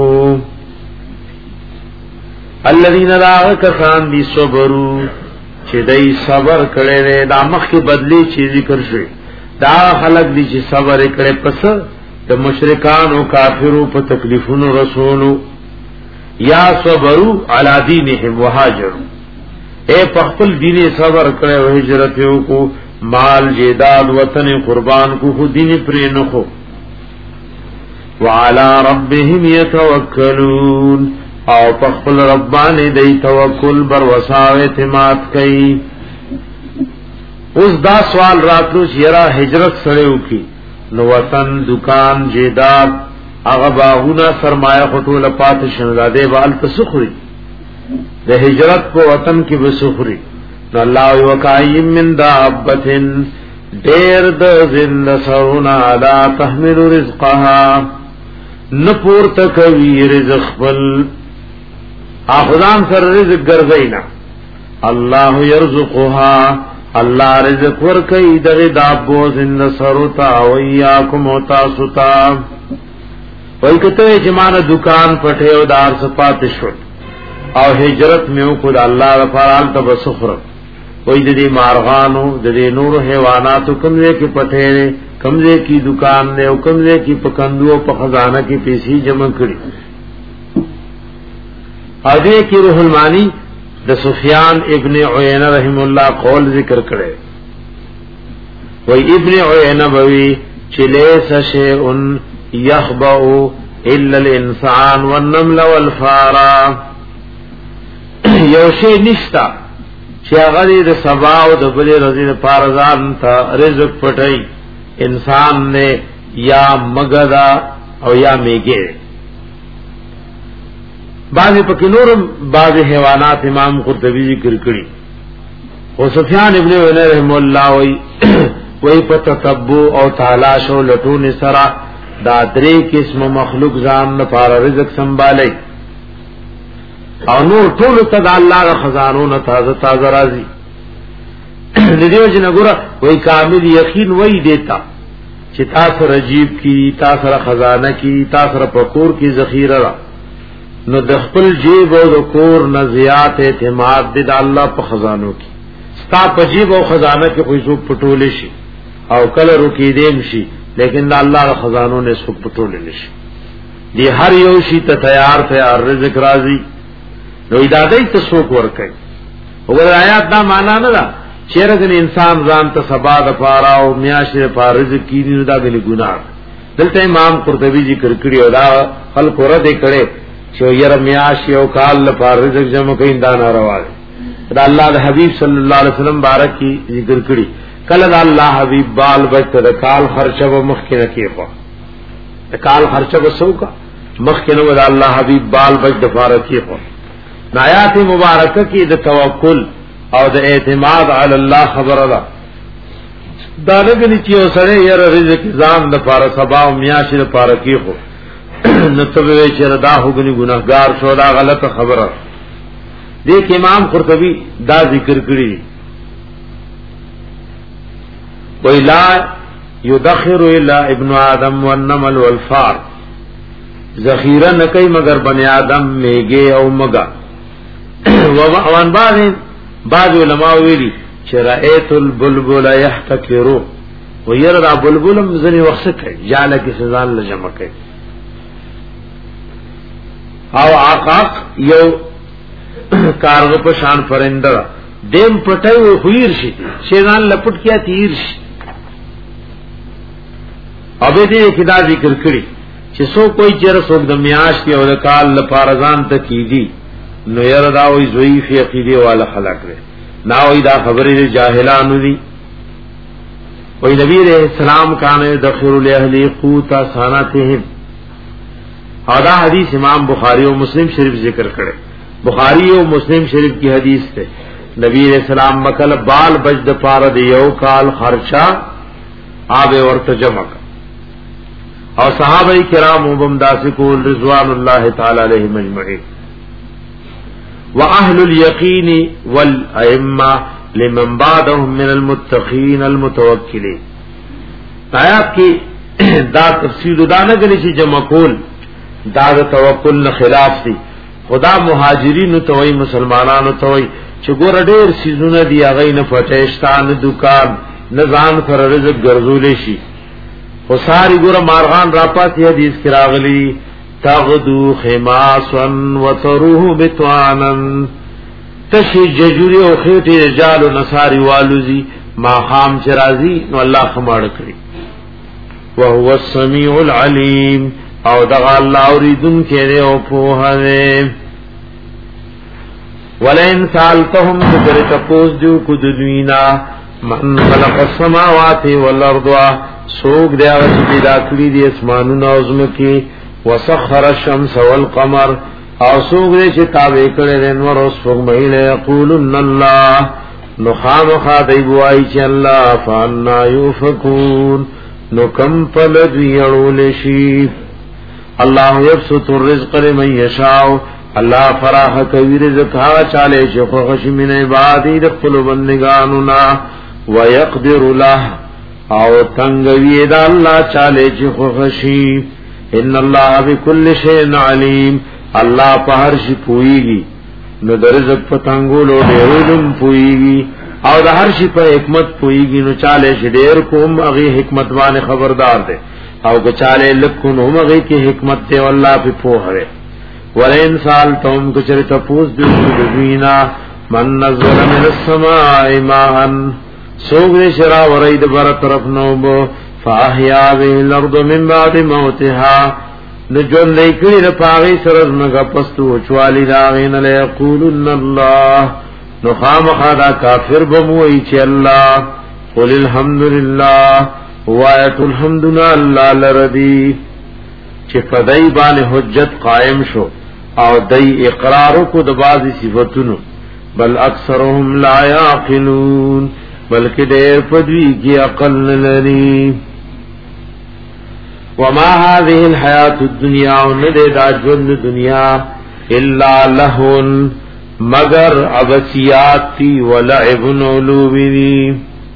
الذین راغ کسان دی صبرو چی دی صبر کرے دے دا مخ کی بدلی چی ذکر شوی دا خلق دی چی صبر کرے پس دا مشرکان و کافرو پا تکلیفون رسولو یا صبرو علا دینہم وحاجرو اے پخپل دین صبر کرے و حجرتیو کو مال جیداد وطن قربان کو خود دین پرینخو وعلا ربهم یتوکلون او پخپل ربانی دی توکل بر وساو اعتماد کئی اس دا سوال راتلو چیرا ہجرت سڑیو کی نو وطن دکان جیداد اغا باغونا سرمایہ خطول پات شنزادے بال تسخری دا ہجرت کو وطن کی بسخری نو اللہ وکائیم من دابتن دیر دا زند سرونا لا تحمل رزقها نپور تکوی رزق بل آخدان سر رزق گرزینا اللہ یرزقها اللہ رزق ورکی دغی دابو زند سروتا ویاکم و تاسوتا وی کتوی چمان دکان پٹھے و دار سپات شد او ہجرت میں خود اللہ رفاران تب سخر وی ددی مارغانو ددی نور حیواناتو کمزے کی پٹھے دے کمزے کی دکان دے کمزے کی پکندو پا خزانہ کی پیسی جمع کری ادے کی روح المانی د سفیان ابن عیینہ رحم اللہ قول ذکر کرے وی ابن عیینہ بوی چلیس شیئن یخبعو الا الانسان والنمل والفارا یو شی نشتا چې هغه د سبا او د بلې ورځې د پارزان ته رزق پټي انسان نے یا مگدا او یا میګه بعضی پکې نورم بعضی حیوانات امام قرطبی ذکر کړي او سفیان ابن عیینہ رحم الله وی وی په تتبع او تلاش او لټون سره دا درې قسم مخلوق ځان لپاره رزق سنبالي او نور ټول ته د الله غ خزانو نه تازه تازه راځي دیو جن ګره وای کامل یقین وای دیتا چې تاسو رجیب کی تاسو را خزانه کی تاسو را پکور کی ذخیره را نو د خپل جیب او د کور نه زیات اعتماد د الله په خزانو کی ستا په جیب او خزانه کې کوئی څوک پټول شي او کله رکی دیم شي لیکن د الله غ خزانو نه څوک پټول نشي دی هر یو شی ته تیار تیار رزق راځي نو ایدادای ته څوک ورکړي وګور آیات دا معنا نه ده چیرې انسان ځان ته سبا د پاره او میاشره پر رزق کینی نو دا غلی ګناه دلته امام قرطبی ذکر کړی او دا خلق ور دې کړي چې یره میاش یو کال پر رزق جمع کین دا ناروا ده دا الله د حبیب صلی الله علیه وسلم بارک کی ذکر کړي کله دا الله حبیب بال بچ د کال خرچه و مخ کې رکیفه د کال خرچه وسو کا مخ کې نو دا الله حبیب بال بچ د فارکیفه آیات مبارکه کې د توکل او د اعتماد علی الله خبره ده دا نه چې اوسره یې رزق ځان د پاره سبا او میاشت د پاره کې خو نو ته وی چې دا هوګنی ګناهګار شو دا غلطه خبره دیکھ امام قرطبی دا ذکر کړی ویلا یدخر الا ابن آدم والنمل والفار ذخیرہ نہ کوي مگر بنی آدم میګه او مگا وان بعض بعض علماء ویلي چې رأيت البلبل يحتكرو ويرى البلبل مزني وخت کوي جاله کې سزان لجمع کوي او عقاق یو کارغ په شان پرنده دیم پټي خویر شي شیطان لپټ کیا تیر شي او دې کې دا ذکر کړی چې سو کوئی چر سوک د میاش کې او د کال لپاره ځان ته کیږي نو یره دا وی ضعیف عقیده والا خلق لري نا وی دا خبرې جاهلانو دي وی نبی رحم السلام کانه دخر الاهل قوت ساناتهم دا حدیث امام بخاری او مسلم شریف ذکر کړي بخاری او مسلم شریف کی حدیث ته نبی رحم السلام مکل بال بجد پار دی یو کال خرچا آب ورته جمع اور صحابہ کرام وبمداسکول رضوان اللہ تعالی علیہم اجمعین واهل اليقین والائمہ لمن بعدهم من المتقین المتوکلین آیات کی دا تفسیر دا نه غلی چې جمع کول دا د توکل نه خلاف دي خدا مهاجرین توي مسلمانانو توي چې ګور ډېر سيزونه دی هغه نه پټېشتان دکان نه ځان پر رزق ګرځول شي وساری ګور مارغان راپاتی حدیث کې راغلی تغدو خماسا وتروه بتوانن تشی ججوری او خیټي رجال او نصاری والوزی ما خام چرازی نو الله خماړ کړی وهو السميع العليم او دغه الله اوریدون کې او په هغه ولئن سالتهم ذکر تپوس جو کو دنینا من خلق السماوات والارض سوق دی هغه چې پیدا کړی دي اسمانونو او زمکي وسخر الشمس والقمر او سوق دی چې تابع کړي د انور او سپوږمۍ له یقولن الله نو خامخا دی وای چې الله فانا یوفکون نو کم پل دیړول شي الله یبسط الرزق لمن یشاء الله فراخ کوي رزق هغه چاله چې خوښ من عبادی د خپل بندگانو نا ويقدر له او تنگوی دا الله چاله چې خوښي ان الله بكل شيء عليم الله په هر شي پويږي نو د رزق په تنګولو ډېرولم پويږي او د هر شي په حکمت پويږي نو چاله چې ډېر کوم هغه حکمت باندې خبردار ده او که چاله لکو نو هغه کې حکمت ته الله په پوهه ولئن سالتم کچره تپوس دې دوینا من نزل من السماء ماء سوغ شرا ورید بر طرف نو فاحیا به الارض من بعد موتها نجون لیکلی رپاغی سرز مگا پستو چوالی داغین لیقولن اللہ نخامخا دا کافر بموئی چی اللہ قل الحمدللہ وایت الحمدنا اللہ لردی چی فدائی بان حجت قائم شو او دای اقرارو کو د بعضی صفاتونو بل اکثرهم لا یعقلون بلکہ دیر پدوی کی عقل لري وما هذه الحیات الدنیا ند دا ژوند دنیا الا لهون مگر ابسیات تی ولعب ولوبی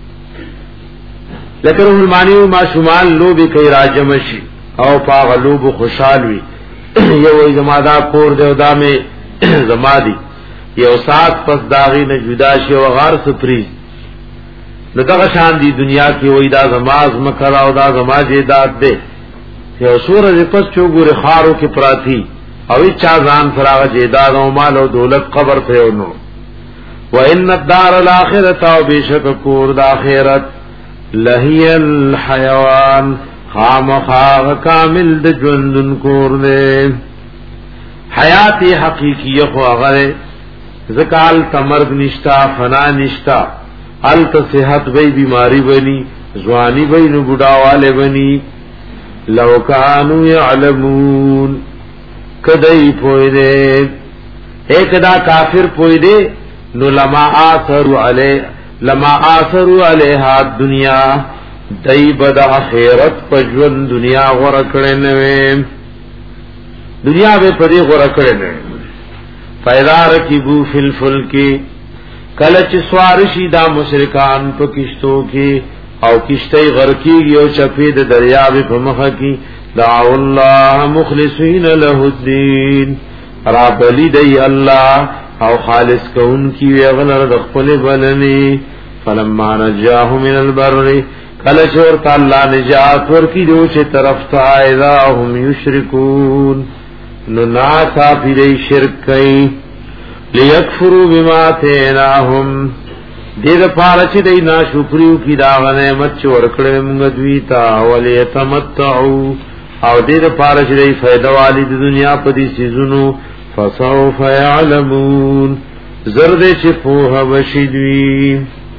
لکه المانی ما شمال لوبی کای راجمشی او پاغلوب خوشحال وی یو زما دا کور دیو دا میں زما دی یو سات پس داغی نه جدا شي او غار سپری نو دا شان دی دنیا کی وای دا زماز مکر او دا زما جیداد دے یو سورج پس چو ګور خارو کی پراتی او چا ځان فراغ جیداد او مال او دولت قبر ته ونو وان الدار الاخرته او بشک کور د اخرت لهی الحیوان خامخا کامل د ژوندون کور دے حیات حقیقی خو هغه زکال تمرد نشتا فنا نشتا الت صحت بی بیماری بنی زوانی بی نو بډاواله بنی لو کانوا یعلمون کدی پوی دے ایک دا کافر پوی دے نو لما آثر علی لما آثر علیها الدنیا دای بدا خیرت پجون دنیا غره کړي نه دنیا به پدی غره کړي نه پیدا رکبو فل فلک کلچ سوارشی دا مشرکان په کشتو کې او کشتۍ غرقیږي او چپې د دریاب په مخه کې دعوا الله مخلصین له الدین رب لدی الله او خالص کون کی ویغنر د خپل بلنی فلما نجاه من البر کله چور تعالی نجات ورکی دو چې طرف ته اذا هم یشرکون نو ناسا پی شرک کئی لیکفروا بما تیناهم دید پارچ دی ناشکریو کی داغ نعمت چو ورکڑے منگ دویتا ولیتمتعو او دید پارچ دی فیدہ والی دی دنیا پا دی سیزنو فسوف یعلمون زرد چپوها بشدوی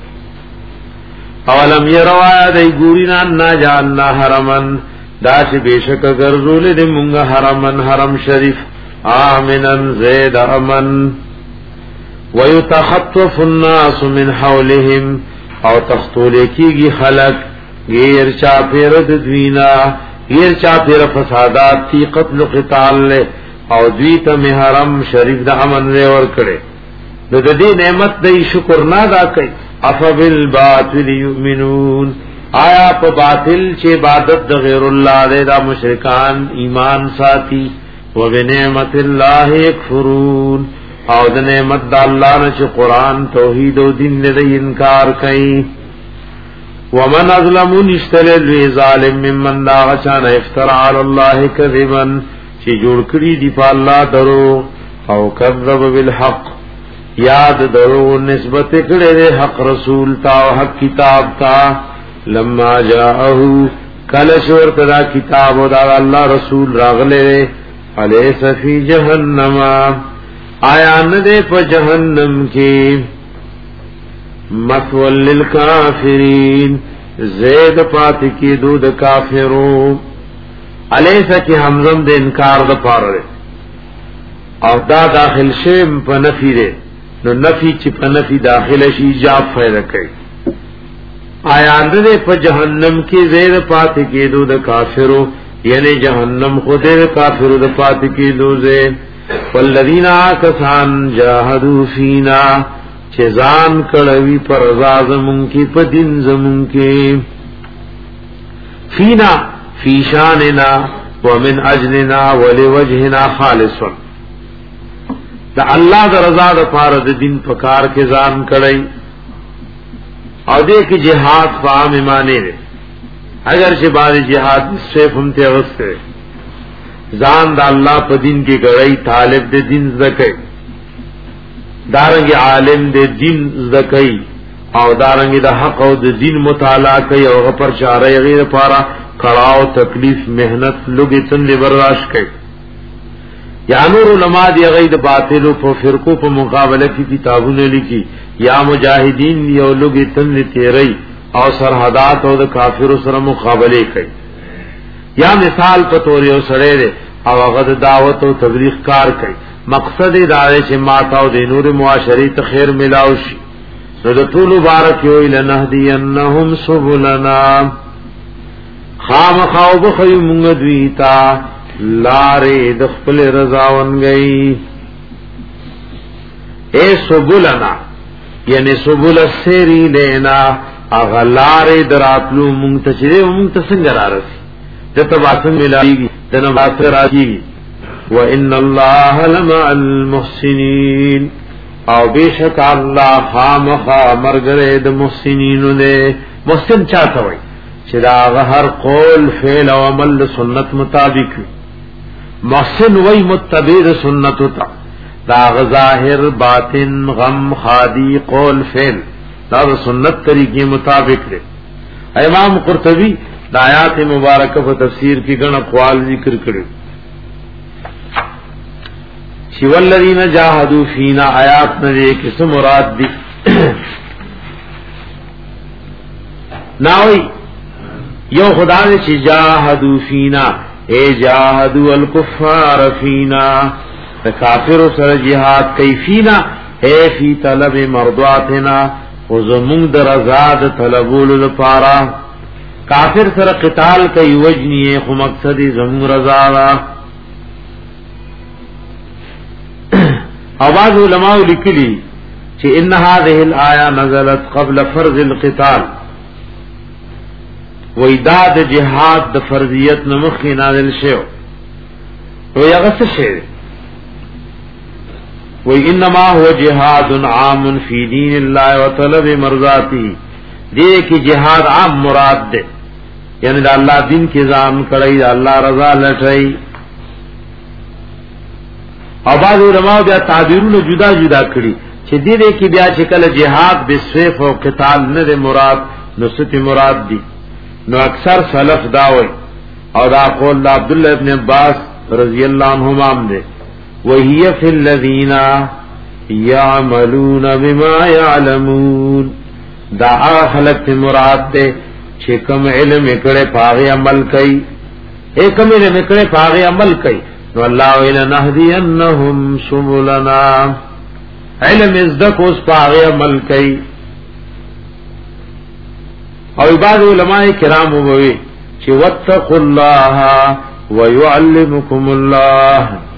اولم یروا دی گورینا نا جعلنا حرمن دا چه بیشک گرزول دی منگ حرمن حرم شریف آمنن زید امن ویتخطف الناس من حولهم او تختولی کیگی خلق غیر چاپیر دوینا غیر چاپیر فسادات تی قتل قتال لے او دویتا میں حرم شریف دا امن لے ورکڑے دو دی نعمت دی شکر نادا کئی افا بالباطل یؤمنون آیا پا باطل چے عبادت دا غیر اللہ دے دا مشرکان ایمان ساتی و بنعمت اللہ اکفرون او د نعمت د الله نه چې قران توحید او دین دې انکار کوي ومن ظلم نشتل ظالم ممن دا غچان افترا علی الله کذبا چې جوړ کړی دی په الله درو او کذب بالحق یاد درو نسبت کړي د حق رسول تا او حق کتاب تا لما جاءه کله شور تدا کتاب او دا الله رسول راغله الیس فی جهنم آیا ندے پا جہنم کی مثول للکافرین زید پاتی کی دود کافروں علیسا کی حمزم دے انکار دا پار رے او دا داخل شیم پا نفی دے نو نفی چی پا نفی داخل شی جاب فیدہ کئی آیا ندے پا جہنم کی زید پاتی کی دود کافروں یعنی جہنم خود دے کافروں دا پاتی کی دو زید والذین آکسان جاہدو فینا چیزان کڑوی پر رضا زمون کی پا دن زمون کی فینا فی شاننا ومن اجلنا ولی وجہنا خالصن دا اللہ دا رضا دا پارد دن پکار کے زان کڑی او دے کی جہاد فام ایمانے دے اگر چھ بعد جہاد سیف ہم تے غصتے زان دا اللہ پا دین کی گڑئی طالب دے دین زدکئی دارنگی عالم دے دین زدکئی او دارنګ د حق او د دین مطالعه کوي او پر چاره غیر لپاره کړهو تکلیف مهنت لوګي تند برداشت کوي. یا نور علماء دی غیر د باطل او فرقو په مقابله کې کتابونه لیکي، یا مجاهدین یو لوګي تند تیری او سرحدات او د کافرو سره مقابله کوي. یا مثال په تور یو سره دی او هغه د دعوت او تبلیغ کار کوي، مقصد دا دی چې ماته او د نور معاشري ته خیر ملاوي شي. نو د ټول مبارک یو لنهدینهم سبلنا، خام خواب خی مونږ دوی تا لارې د خپل رضا ونګي. اے سبلنا یعنی سبل السری لینا، اغلارې دراتلو مونږ ته چې مونږ ته څنګه راځي د تباسن ملایږي د نو باسر راځي. وان الله لمع المحسنین، او بیشک الله خامخا مرګره د محسنینو نه. محسن چاته وای چې دا هر قول فعل او عمل سنت مطابق وي. محسن وای متبع سنت تا، دا ظاهر باطن غم خادی قول فعل دا سنت طریقې مطابق دی. امام قرطبی د آیات مبارکه په تفسیر کې ګڼ اقوال ذکر کړي. چې والذین جاهدوا فینا آیات نه کیسه مراد دي ناوی یو خدا نے چې جاهدوا فینا اے جاهدوا الکفار فینا، د کافر سره jihad کوي فینا اے فی طلب مرضاتنا، او زمون د رضا د طلبولو لپاره کافر سره قتال کوي وجنی خو مقصد زمون رضا وا. اواز علماء لکلی چې ان هذه الايه نزلت قبل فرض القتال، وېداد جهاد د فرضیت نمخ نازل شو. او هغه څه شی وې انما هو جهاد عام فی دین الله وطلب مرضاته، دې کې جهاد عام مراد ده، یعنی د الله دین کې ځان کړی د الله رضا لټای. او بعض علماء بیا تعبیرونه جدا جدا کړي چې دې دې کې بیا چې کله جهاد بسيف او قتال نه مراد نو ست مراد دي. نو اکثر سلف دا وایي او دا قول د عبد الله ابن عباس رضی الله عنهما هم ده، وهي فی الذین یعملون بما یعلمون، دا هغه خلق مراد ده چې کوم علم کړي پاغه عمل کوي، اے کوم علم کړي پاغه عمل کوي. نو الله ویل نهدینهم سبلنا، علم ازدک اوس پاغه عمل کوي. او بعض علماء کرام ووي چې واتقوا الله ويعلمكم الله،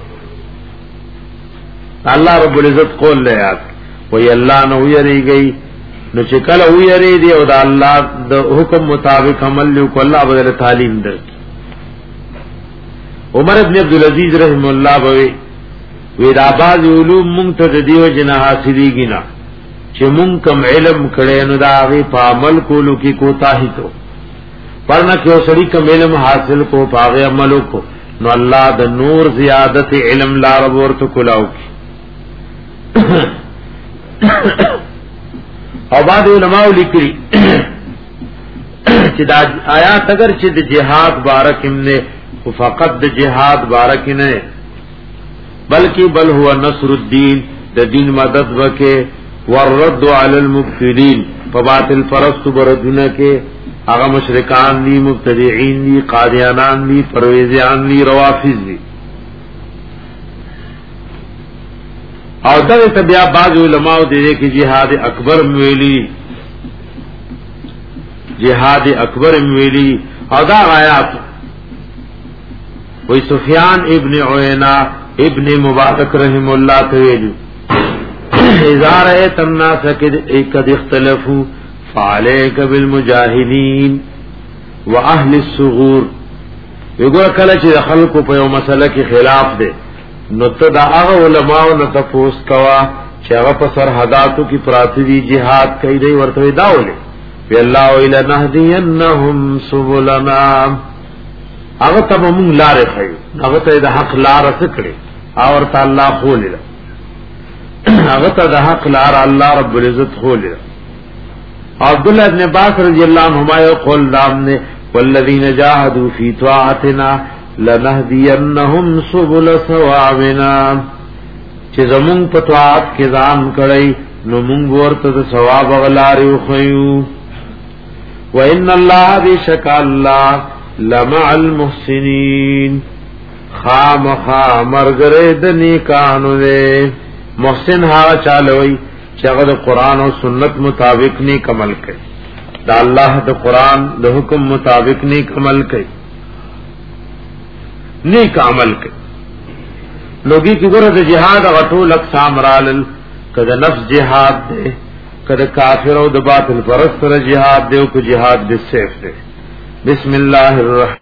الله رب العزت قول له یاد وی الله نو یریږي، نو چې کله ویریږي او د الله د حکم مطابق عمل وکړي الله به تعلیم درکړي. عمر ابن عبدالعزیز رحم الله بوي وی دا باز علوم مونږ ته د دیو جن حاصلېږي نه چې مونږ کوم علم کړي نو دا غي په عمل کولو کې کوتاهی تو پرنه کې سړی کوم علم حاصل کو پاغه عمل کو نو الله د نور زیادت علم لار ورته کولاو او بعد علماء لیکلي چې دا آیات اگر چې د جهاد بارک نه فقط د جهاد بارک نه بلکې بل هو نصر الدین، د دین مدد وکي، والرد علی المبتدین، فباطل پرست بردونه کې هغه مشرکان دي، مبتدعين دي، قادیانان دي، پرویزیان دي، روافض دي. او دغه تبیا بعض علماء دې کې جهاد اکبر ویلي، جهاد اکبر ویلي. او دا آیات وی سفیان ابن عیینہ ابن مبارک رحم اللہ تعالی اذا رأيت الناس قد اختلفوا فعليك بالمجاهدين واهل الصغور. وګور کله چې خلکو په یو مسله کې خلاف دي نو ته دا هغه علماء نه تاسو کوا چې هغه په سرحداتو کې پراتی دي جهاد کوي دی ورته داولې وی الله الا نهدینهم سبلنا، هغه ته موږ لارې خایو، هغه ته د حق لار سکړي او ورته الله خولل، هغه ته د حق لار الله رب العزت خولل. عبداللہ ابن عباس رضی اللہ عنہما قول دام نے والذین جاہدوا فی طاعتنا لنهدینهم سبل ثوابنا چې زمون په طاعت کې ځان کړی نو مونږ ورته د ثواب غلاري خو وان الله بشک الله لمع المحسنین خامخا مرګره د نیکانو دې محسن ها چالوي چې هغه د قران او سنت مطابق نیک عمل کوي دا الله د قران د حکم مطابق نیک عمل کوي نیک عمل کوي لوګي کی ګره د جهاد غټول اقسام رالل کده نفس جهاد دے کده کافر او د باطل پرست جهاد دے او کو جهاد بالسيف دے بسم الله الرحمن